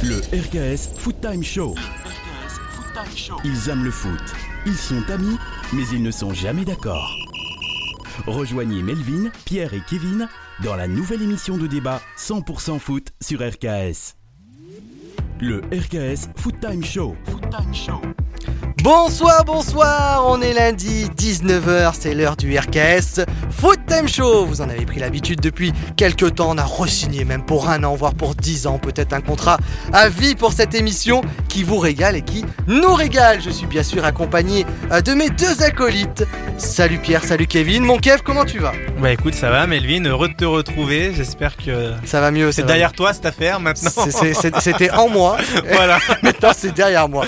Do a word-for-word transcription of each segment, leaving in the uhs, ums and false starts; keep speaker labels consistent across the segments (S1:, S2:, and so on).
S1: Le R K S Foot Time Show. Ils aiment le foot. Ils sont amis, mais ils ne sont jamais d'accord. Rejoignez Melvin, Pierre et Kevin dans la nouvelle émission de débat cent pour cent foot sur R K S. Le R K S Foot Time Show. Foot Time Show.
S2: Bonsoir, bonsoir, on est lundi, dix-neuf heures, c'est l'heure du R K S Foot Time Show. Vous en avez pris l'habitude depuis quelques temps, on a re-signé même pour un an, voire pour dix ans, peut-être un contrat à vie pour cette émission qui vous régale et qui nous régale. Je suis bien sûr accompagné de mes deux acolytes. Salut Pierre, salut Kevin. Mon Kev, comment tu vas ?
S3: Bah écoute, ça va Melvin, heureux de te retrouver, j'espère que
S2: ça va mieux.
S3: C'est
S2: ça
S3: derrière
S2: va
S3: toi cette affaire maintenant.
S2: c'est, c'est, c'est, C'était en moi,
S3: voilà.
S2: Maintenant c'est derrière moi.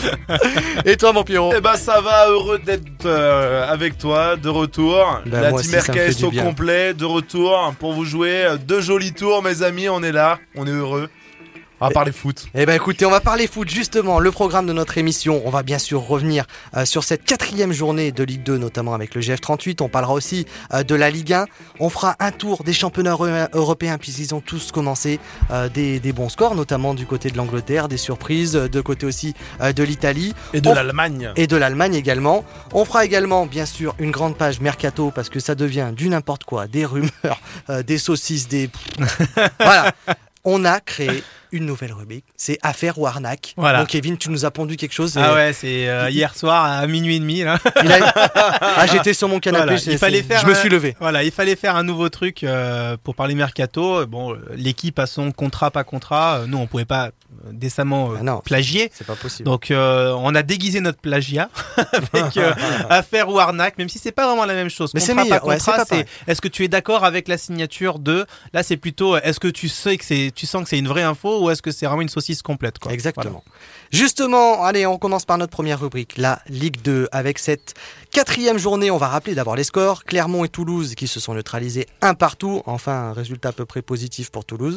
S2: Et toi mon Pierrot ?
S4: Eh ben ça va, heureux d'être euh, avec toi, de retour.
S2: Bah,
S4: la
S2: moi
S4: team
S2: aussi,
S4: R K S au
S2: bien.
S4: complet, de retour pour vous jouer deux jolis tours mes amis, on est là, on est heureux. On va parler foot.
S2: Eh ben écoutez, on va parler foot justement, le programme de notre émission. On va bien sûr revenir euh, sur cette quatrième journée de Ligue deux, notamment avec le G F trente-huit. On parlera aussi euh, de la Ligue un. On fera un tour des championnats euro- européens puisqu'ils ont tous commencé, euh, des, des bons scores, notamment du côté de l'Angleterre, des surprises, de côté aussi euh, de l'Italie.
S4: Et de
S2: on
S4: l'Allemagne.
S2: Et de l'Allemagne également. On fera également, bien sûr, une grande page mercato parce que ça devient du n'importe quoi, des rumeurs, euh, des saucisses, des... Voilà. On a créé une nouvelle rubrique, c'est Affaire ou Arnaque.
S3: Voilà.
S2: Donc Kevin, tu nous as pondu quelque chose.
S3: Ah
S2: et...
S3: ouais, c'est euh, hier soir à minuit et demi là.
S2: Il a... Ah, j'étais sur mon canapé,
S3: Voilà,
S2: j'ai...
S3: il fallait faire
S2: je me
S3: un...
S2: suis levé.
S3: Voilà, il fallait faire un nouveau truc euh, pour parler mercato. Bon, l'équipe a son contrat, pas contrat. Nous, on pouvait pas décemment euh,
S2: ah non,
S3: plagier.
S2: C'est pas possible.
S3: Donc, euh, on a déguisé notre plagiat avec euh, Affaire ou Arnaque, même si c'est pas vraiment la même chose.
S2: Mais
S3: contrat,
S2: c'est meilleur.
S3: pas
S2: Ouais,
S3: contrat,
S2: c'est pas
S3: c'est est-ce que tu es d'accord avec la signature de. Là, c'est plutôt est-ce que tu sais que c'est, tu sens que c'est une vraie info ou est-ce que c'est vraiment une saucisse complète, quoi.
S2: Exactement. Voilà. Justement, allez, on commence par notre première rubrique, la Ligue deux. Avec cette quatrième journée, on va rappeler d'abord les scores. Clermont et Toulouse qui se sont neutralisés un partout. Enfin, un résultat à peu près positif pour Toulouse.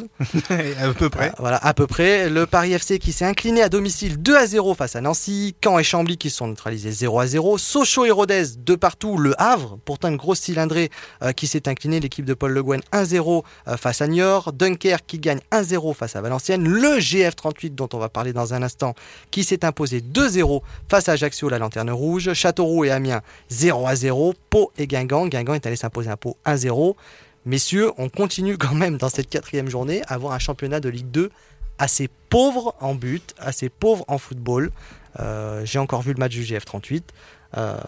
S3: À peu près.
S2: Euh, voilà, à peu près. Le Paris F C qui s'est incliné à domicile deux à zéro face à Nancy. Caen et Chambly qui se sont neutralisés zéro à zéro. Sochaux et Rodez de partout. Le Havre, pourtant une grosse cylindrée, euh, qui s'est incliné. L'équipe de Paul Le Guen un zéro euh, face à Niort. Dunkerque qui gagne un zéro face à Valenciennes. Le G F trente-huit dont on va parler dans un instant qui s'est imposé deux zéro face à Ajaccio, la Lanterne Rouge. Châteauroux et Amiens zéro à zéro. Pau et Guingamp. Guingamp est allé s'imposer à Pau un zéro. Messieurs, on continue quand même dans cette quatrième journée à avoir un championnat de Ligue deux assez pauvre en but, assez pauvre en football. Euh, j'ai encore vu le match du G F trente-huit. Euh,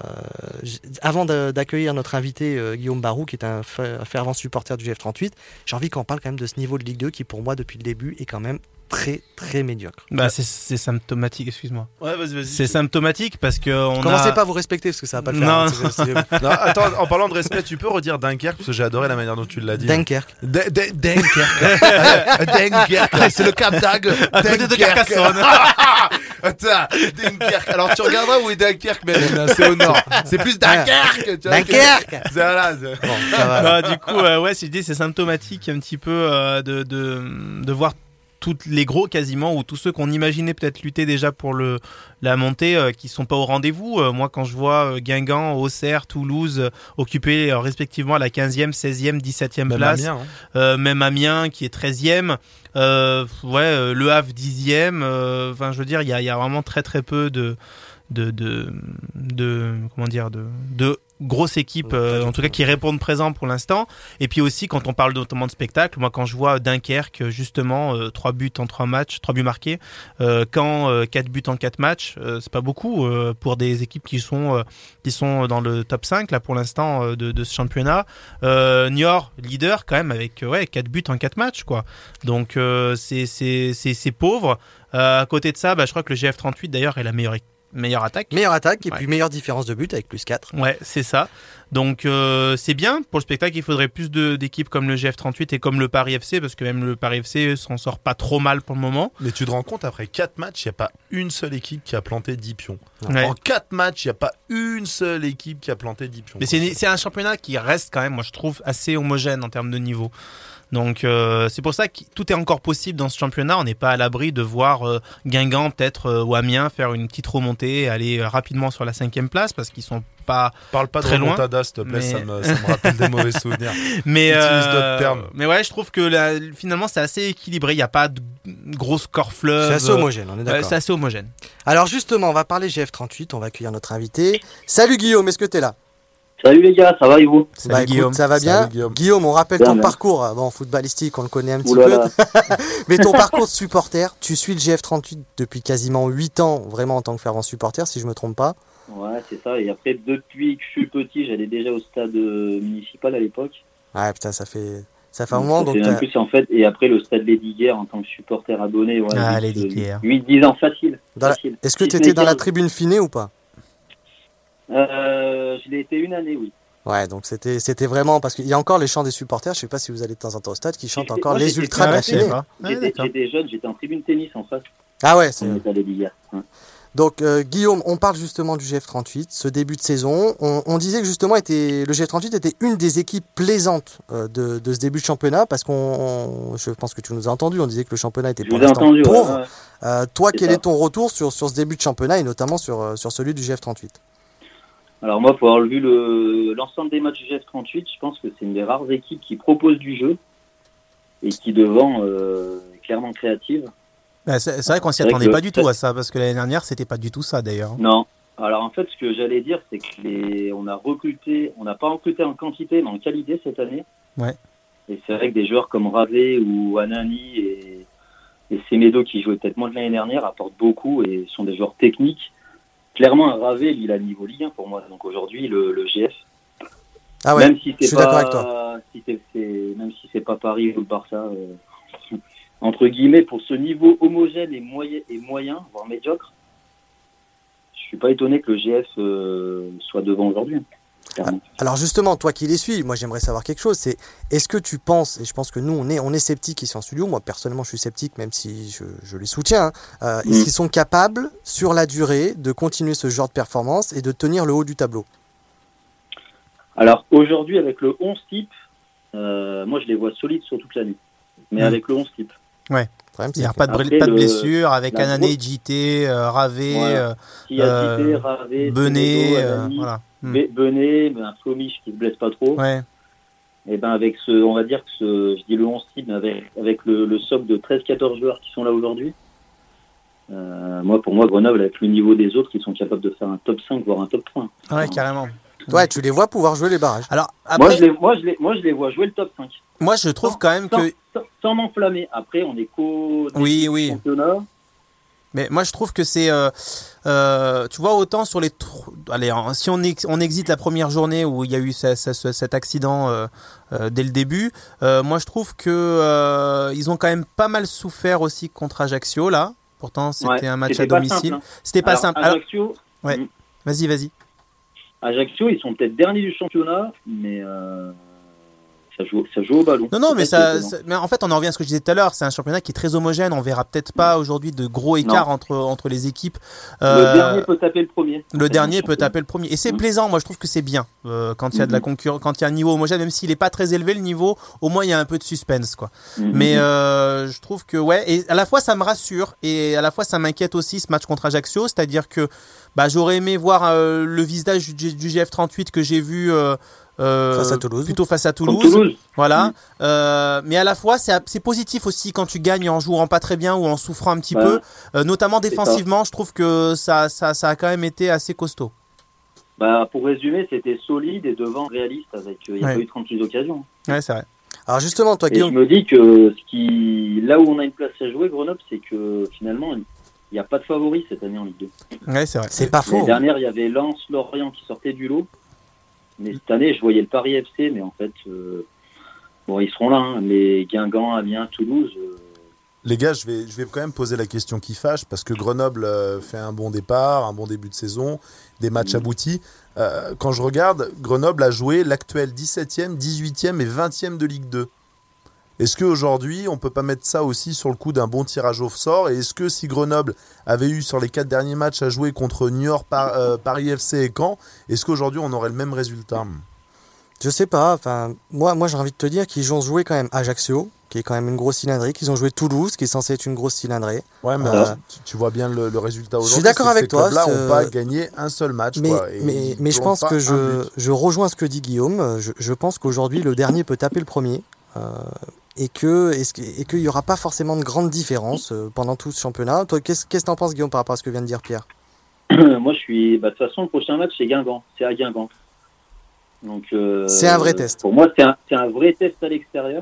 S2: avant de, d'accueillir notre invité euh, Guillaume Barou, qui est un fervent supporter du G F trente-huit, j'ai envie qu'on parle quand même de ce niveau de Ligue deux qui, pour moi, depuis le début, est quand même très très médiocre.
S3: Bah c'est, c'est symptomatique, excuse-moi.
S4: Ouais, vas-y, vas-y.
S3: C'est symptomatique parce que on
S2: Commencez
S3: a...
S2: pas à vous respecter parce que ça va pas le faire.
S3: Non,
S2: hein,
S3: non.
S2: c'est, c'est...
S4: Non, attends, en parlant de respect, tu peux redire Dunkerque parce que j'ai adoré la manière dont tu l'as dit.
S2: Dunkerque.
S4: D- D- Dunkerque. Dunkerque. C'est le Cap d'Agde.
S3: À côté de Carcassonne.
S4: Attends, Dunkerque. Alors tu regarderas où est Dunkerque, mais c'est au nord. C'est plus Dunkerque. Tu vois,
S2: Dunkerque.
S4: que... Voilà. C'est...
S2: Bon, ça va.
S3: Non, du coup, euh, ouais, c'est, c'est symptomatique un petit peu euh, de, de, de voir toutes les gros quasiment ou tous ceux qu'on imaginait peut-être lutter déjà pour le la montée euh, qui sont pas au rendez-vous. Euh, moi quand je vois euh, Guingamp, Auxerre, Toulouse euh, occupés euh, respectivement à la quinzième, seizième, dix-septième
S4: Même
S3: place,
S4: Amiens, hein.
S3: euh, même Amiens qui est treizième, euh, ouais, euh, Le Havre dixième, euh, enfin je veux dire il y a il y a vraiment très très peu de de de, de comment dire de de grosse équipe, euh, en tout cas qui répondent présent pour l'instant. Et puis aussi quand on parle notamment de spectacle, moi quand je vois Dunkerque justement euh, trois buts en trois matchs, trois buts marqués, euh, Caen euh, quatre buts en quatre matchs, euh, c'est pas beaucoup euh, pour des équipes qui sont euh, qui sont dans le top cinq là pour l'instant euh, de de ce championnat. Euh, Niort leader quand même avec euh, ouais quatre buts en quatre matchs quoi. Donc euh, c'est c'est c'est c'est pauvre. Euh, à côté de ça, bah je crois que le G F trente-huit d'ailleurs est la meilleure équipe. Meilleure attaque.
S2: Meilleure attaque et
S3: ouais.
S2: puis meilleure différence de but avec plus quatre.
S3: Ouais, c'est ça. Donc euh, c'est bien pour le spectacle. Il faudrait plus de, d'équipes comme le G F trente-huit et comme le Paris F C parce que même le Paris F C s'en sort pas trop mal pour le moment.
S4: Mais tu te rends compte, après quatre matchs, il n'y a pas une seule équipe qui a planté dix pions.
S3: Ouais.
S4: En quatre matchs, il n'y a pas une seule équipe qui a planté dix pions.
S3: Mais c'est, c'est un championnat qui reste quand même, moi je trouve, assez homogène en termes de niveau. Donc euh, c'est pour ça que tout est encore possible dans ce championnat. On n'est pas à l'abri de voir euh, Guingamp peut-être euh, ou Amiens faire une petite remontée et aller euh, rapidement sur la cinquième place parce qu'ils sont pas
S4: Parle pas
S3: très
S4: de
S3: loin.
S4: remontada, s'il te plaît,
S3: Mais...
S4: ça, me, ça me rappelle des mauvais souvenirs.
S3: Mais,
S4: Utilise
S3: euh,
S4: d'autres termes.
S3: mais ouais, je trouve que là, finalement c'est assez équilibré. Il n'y a pas de gros score fleuve.
S2: C'est assez homogène, on est d'accord.
S3: Euh, c'est assez homogène.
S2: Alors justement, on va parler G F trente-huit, on va accueillir notre invité. Salut Guillaume, est-ce que t'es là?
S5: Salut les gars, ça va et vous?
S3: Salut
S2: Bah, écoute,
S3: Guillaume.
S2: ça va bien.
S4: Salut, Guillaume.
S2: Guillaume, on rappelle
S5: Bien,
S2: ton
S5: bien.
S2: parcours. Bon, footballistique, on le connaît un petit
S5: Ouh là
S2: peu.
S5: là.
S2: Mais ton parcours de supporter, tu suis le G F trente-huit depuis quasiment huit ans, vraiment en tant que fervent supporter, si je me trompe pas.
S5: Ouais, c'est ça. Et après, depuis que je suis petit, j'allais déjà au stade euh, municipal à l'époque.
S2: Ouais, putain, ça fait, ça fait un
S5: Donc,
S2: moment.
S5: ça
S2: Donc,
S5: fait même
S2: t'as-
S5: plus en fait. Et après, le stade Lédiguière en tant que supporter abonné. Ouais,
S3: Ah,
S5: huit,
S3: Lédiguière.
S5: huit dix ans facile.
S2: Dans la-
S5: facile.
S2: est-ce que
S5: Si
S2: tu
S5: ce
S2: étais
S5: n'est
S2: dans la
S5: quinze.
S2: tribune finée ou pas?
S5: euh, Je l'ai été une année, oui.
S2: Ouais, donc c'était, c'était vraiment. Parce qu'il y a encore les chants des supporters, je sais pas si vous allez de temps en temps au stade, qui chantent
S5: J'étais-
S2: encore
S5: moi,
S2: les
S5: j'étais-
S2: ultras de
S3: Ah,
S2: la
S3: je sais
S2: finée.
S3: pas. Ah,
S5: J'étais
S3: d'accord.
S5: j'étais jeune, j'étais en tribune tennis en face.
S2: Ah ouais, c'est.
S5: On était à Lédiguère. Ouais.
S2: Donc euh, Guillaume, on parle justement du G F trente-huit, ce début de saison. On, on disait que justement était, le G F trente-huit était une des équipes plaisantes euh, de, de ce début de championnat parce qu'on, on- je pense que tu nous as entendu, on disait que le championnat était
S5: Je
S2: pour
S5: vous ai
S2: l'instant
S5: entendu. ouais,
S2: pauvre.
S5: ouais.
S2: Euh, toi,
S5: C'est
S2: quel
S5: ça.
S2: est ton retour sur, sur ce début de championnat et notamment sur, euh, sur celui du G F trente-huit?
S5: Alors moi, pour avoir vu le, l'ensemble des matchs du G F trente-huit, je pense que c'est une des rares équipes qui propose du jeu et qui devant euh, est clairement créative.
S3: Bah, c'est, c'est vrai qu'on s'y
S5: C'est vrai
S3: attendait
S5: que
S3: pas
S5: le-
S3: du tout à ça, parce que l'année dernière, c'était pas du tout ça d'ailleurs.
S5: Non. Alors en fait, ce que j'allais dire, c'est que les, on a recruté, on n'a pas recruté en quantité, mais en qualité cette année.
S3: Ouais.
S5: Et c'est vrai que des joueurs comme Ravé ou Anani et, et Semedo qui jouaient peut-être moins que l'année dernière apportent beaucoup et sont des joueurs techniques. Clairement, un Ravé, lui, il a le niveau Ligue un pour moi. Donc aujourd'hui, le, le G F,
S2: Ah ouais,
S5: même si c'est
S2: je suis
S5: pas,
S2: d'accord avec toi.
S5: Si c'est, c'est- même si c'est pas Paris ou le Barça, euh, entre guillemets, pour ce niveau homogène et moyen, et moyen, voire médiocre, je suis pas étonné que le G F euh, soit devant aujourd'hui. Clairement.
S2: Alors justement, toi qui les suis, moi j'aimerais savoir quelque chose, c'est est-ce que tu penses, et je pense que nous on est, on est sceptiques ici en studio, moi personnellement je suis sceptique même si je, je les soutiens, hein, euh,
S5: Mm.
S2: est-ce qu'ils sont capables sur la durée de continuer ce genre de performance et de tenir le haut du tableau?
S5: Alors aujourd'hui, avec le onze type, euh, moi je les vois solides sur toute l'année. Mais
S3: Mm.
S5: avec le onze type.
S2: Le problème,
S3: Il n'y
S2: c'est
S3: a
S2: que-
S3: pas de, br-
S5: Après,
S3: pas de
S5: le-
S3: blessure avec
S5: la
S3: Anané,
S5: grosse-
S3: J T, euh, Ravé,
S5: Ouais.
S3: euh,
S5: Qui a
S3: Euh,
S5: cité Ravé,
S3: Benet,
S5: Semedo,
S3: euh,
S5: Anani,
S3: voilà. Hmm.
S5: Be- Benet, ben, Flomich qui se blesse pas trop.
S3: Ouais.
S5: Et ben avec ce, on va dire que ce, je dis le onze type, mais avec, avec le, le socle de treize quatorze joueurs qui sont là aujourd'hui. Euh, moi, pour moi, Grenoble, avec le niveau des autres, qui sont capables de faire un top cinq, voire un top trois.
S3: Ouais, carrément.
S2: Ouais, tu les vois pouvoir jouer les barrages.
S3: Alors,
S5: Moi,
S3: après,
S5: je les, moi, je les, moi, je les vois jouer le top cinq.
S3: moi, je trouve quand même
S5: Sans,
S3: que.
S5: sans, sans m'enflammer. Après, on est qu'au
S3: Oui, oui.
S5: championnat.
S3: Mais moi, je trouve que c'est, euh, euh, tu vois, autant sur les, tr- allez, en- si on, ex- on exite la première journée où il y a eu ce- ce- ce- cet accident euh, euh, dès le début, euh, moi, je trouve que euh, ils ont quand même pas mal souffert aussi contre Ajaccio là. Pourtant, c'était
S5: Ouais,
S3: un match
S5: c'était
S3: à
S5: pas
S3: domicile.
S5: simple, hein.
S3: C'était pas
S5: Alors,
S3: simple. Alors,
S5: Ajaccio,
S3: ouais.
S5: mm,
S3: vas-y, vas-y.
S5: Ajaccio, ils sont peut-être derniers du championnat, mais euh, ça, joue, ça joue au ballon.
S3: Non, non,
S5: C'est
S3: mais
S5: ça qui est
S3: ça,
S5: étonnant.
S3: ça- mais en fait, on en revient à ce que je disais tout à l'heure. C'est un championnat qui est très homogène. On verra peut-être pas aujourd'hui de gros écarts entre entre les équipes.
S5: Le
S3: Euh,
S5: dernier peut taper le premier.
S3: Le dernier peut
S5: championnat.
S3: taper le premier. Et c'est
S5: Mhm.
S3: plaisant, moi je trouve que c'est bien. Euh, quand il y a de la
S5: Mhm.
S3: concurrence, quand il y a un niveau homogène, même s'il est pas très élevé le niveau, au moins il y a un peu de suspense, quoi.
S5: Mhm.
S3: Mais euh, je trouve que ouais, et à la fois ça me rassure et à la fois ça m'inquiète aussi ce match contre Ajaccio, c'est-à-dire que bah j'aurais aimé voir euh, le visage du, du G F trente-huit que j'ai vu euh, euh,
S2: Face à Toulouse.
S3: plutôt face à
S5: Contre
S3: Toulouse.
S5: Toulouse.
S3: Voilà.
S5: Mhm.
S3: Euh, mais à la fois, c'est, c'est positif aussi quand tu gagnes en jouant pas très bien ou en souffrant un petit
S5: Ouais.
S3: peu. Euh, notamment
S5: C'est
S3: défensivement, je trouve que ça, ça, ça a quand même été assez costaud.
S5: Bah, pour résumer, c'était solide et devant réaliste avec. euh, Il n'y a
S3: Ouais.
S5: pas eu trente-six occasions.
S3: Ouais, c'est vrai.
S2: Alors justement, toi
S5: Et je
S2: Guillaume,
S5: me dis que ce qui, là où on a une place à jouer, Grenoble, c'est que finalement, il n'y a pas de favori cette année en Ligue deux.
S3: Ouais, c'est vrai.
S2: c'est pas
S5: L'année
S2: faux.
S5: dernière, il y avait Lens, Lorient qui sortaient du lot. Mais cette année, je voyais le Paris F C, mais en fait, euh, bon, ils seront là. Hein, mais Guingamp, Amiens, Toulouse. euh,
S4: Les gars, je vais, je vais quand même poser la question qui fâche parce que Grenoble euh, fait un bon départ, un bon début de saison, des matchs
S5: Mhm.
S4: aboutis. Euh, quand je regarde, Grenoble a joué l'actuel dix-septième, dix-huitième et vingtième de Ligue deux. Est-ce qu'aujourd'hui, on ne peut pas mettre ça aussi sur le coup d'un bon tirage au sort? Et est-ce que si Grenoble avait eu sur les quatre derniers matchs à jouer contre Niort, Par- euh, Paris F C et Caen, est-ce qu'aujourd'hui on aurait le même résultat?
S2: Je sais pas, enfin, moi, moi j'ai envie de te dire qu'ils ont joué quand même Ajaccio, qui est quand même une grosse cylindrée, qu'ils ont joué Toulouse, qui est censé être une grosse cylindrée.
S4: Ouais, mais
S2: Euh,
S4: tu, tu vois bien le, le résultat
S2: je
S4: aujourd'hui.
S2: suis d'accord
S4: c'est que
S2: avec
S4: ces
S2: toi,
S4: clubs-là
S2: ce-
S4: n'ont pas gagné un seul match.
S2: Mais,
S4: quoi, et
S2: mais,
S4: ils
S2: mais je
S4: plantent
S2: pense
S4: pas
S2: que
S4: un
S2: je,
S4: but.
S2: je rejoins ce que dit Guillaume. Je, je pense qu'aujourd'hui, le dernier peut taper le premier. Euh, et que est-ce que, et qu'il n'y aura pas forcément de grandes différences euh, pendant tout ce championnat. Toi, qu'est-ce qu'est-ce que t'en penses, Guillaume, par rapport à ce que vient de dire Pierre?
S5: Moi, je suis. Bah, de toute façon, le prochain match, c'est Guingamp. C'est à Guingamp. Donc, euh,
S2: c'est un vrai test.
S5: Pour moi, c'est un, c'est un vrai test à l'extérieur.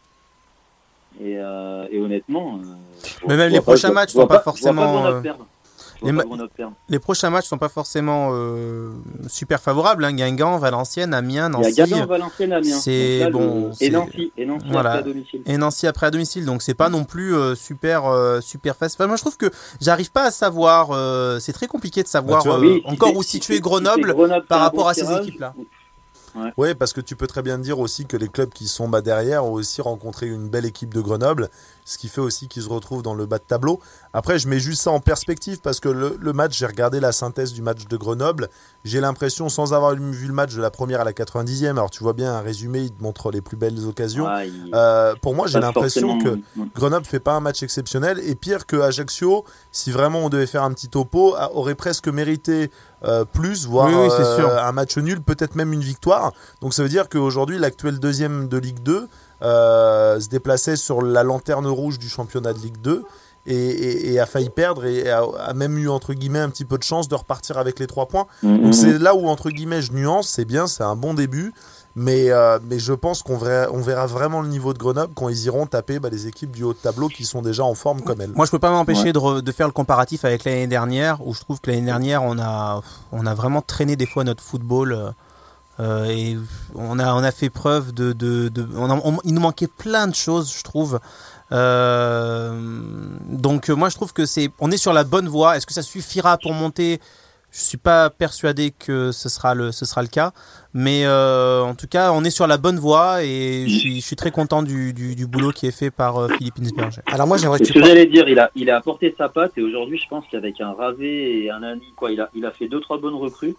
S5: Et, euh, et honnêtement. Euh,
S3: Mais même les prochains matchs sont pas forcément.
S5: euh,
S3: Les, ma- les prochains matchs sont pas forcément euh, super favorables. Hein. Guingamp, Valenciennes, Amiens, Nancy.
S5: Il y a Guingamp, Valenciennes, Amiens.
S3: C'est
S5: là,
S3: bon.
S5: Le...
S3: C'est...
S5: Et Nancy, et Nancy
S3: voilà.
S5: après à domicile.
S3: Et Nancy après à domicile. Donc c'est pas non plus euh, super euh, super facile. Enfin, moi je trouve que j'arrive pas à savoir. Euh, c'est très compliqué de savoir
S4: bah, vois,
S3: euh,
S5: oui, si
S3: encore
S5: c'est,
S3: où
S5: si
S3: situer
S5: c'est,
S3: Grenoble,
S5: si Grenoble
S3: par
S5: un
S3: rapport
S5: bon
S3: à ces
S5: tirage,
S3: équipes-là.
S4: Ouais. ouais, parce que tu peux très bien dire aussi que les clubs qui sont bas derrière ont aussi rencontré une belle équipe de Grenoble, ce qui fait aussi qu'ils se retrouvent dans le bas de tableau. Après, je mets juste ça en perspective parce que le, le match, j'ai regardé la synthèse du match de Grenoble, j'ai l'impression, sans avoir vu le match de la première à la quatre-vingt-dixième, alors tu vois bien un résumé, il te montre les plus belles occasions.
S5: Ah, il...
S4: euh, pour moi, j'ai l'impression que
S5: non.
S4: Grenoble fait pas un match exceptionnel, et pire que Ajaccio, si vraiment on devait faire un petit topo, aurait presque mérité euh, plus, voire
S3: oui, oui, c'est
S4: euh,
S3: sûr.
S4: un match nul, peut-être même une victoire. Donc ça veut dire qu'aujourd'hui, l'actuel deuxième de Ligue deux euh, se déplaçait sur la lanterne rouge du championnat de Ligue deux et, et, et a failli perdre et a, a même eu entre guillemets un petit peu de chance de repartir avec les trois points.
S5: Mm-hmm.
S4: Donc c'est là où entre guillemets je nuance, c'est bien, c'est un bon début. Mais, euh, mais je pense qu'on verra, on verra vraiment le niveau de Grenoble quand ils iront taper bah, les équipes du haut de tableau qui sont déjà en forme comme elles.
S3: Moi, je peux pas m'empêcher
S5: Ouais.
S3: de, re- de faire le comparatif avec l'année dernière, où je trouve que l'année dernière, on a, on a vraiment traîné des fois notre football. Euh, et on a, on a fait preuve de. de, de on a, on, il nous manquait plein de choses, je trouve. Euh, donc, moi, je trouve que c'est. On est sur la bonne voie. Est-ce que ça suffira pour monter ? Je suis pas persuadé que ce sera le, ce sera le cas, mais euh, en tout cas, on est sur la bonne voie et je suis, je suis très content du, du, du boulot qui est fait par euh, Philippe Insberger.
S2: Alors moi, j'aimerais que
S5: C'est
S2: tu
S5: ce que
S2: parles.
S5: j'allais dire, il a, il a apporté sa patte et aujourd'hui, je pense qu'avec un Ravé et un Annie, quoi, il a, il a fait deux trois bonnes recrues.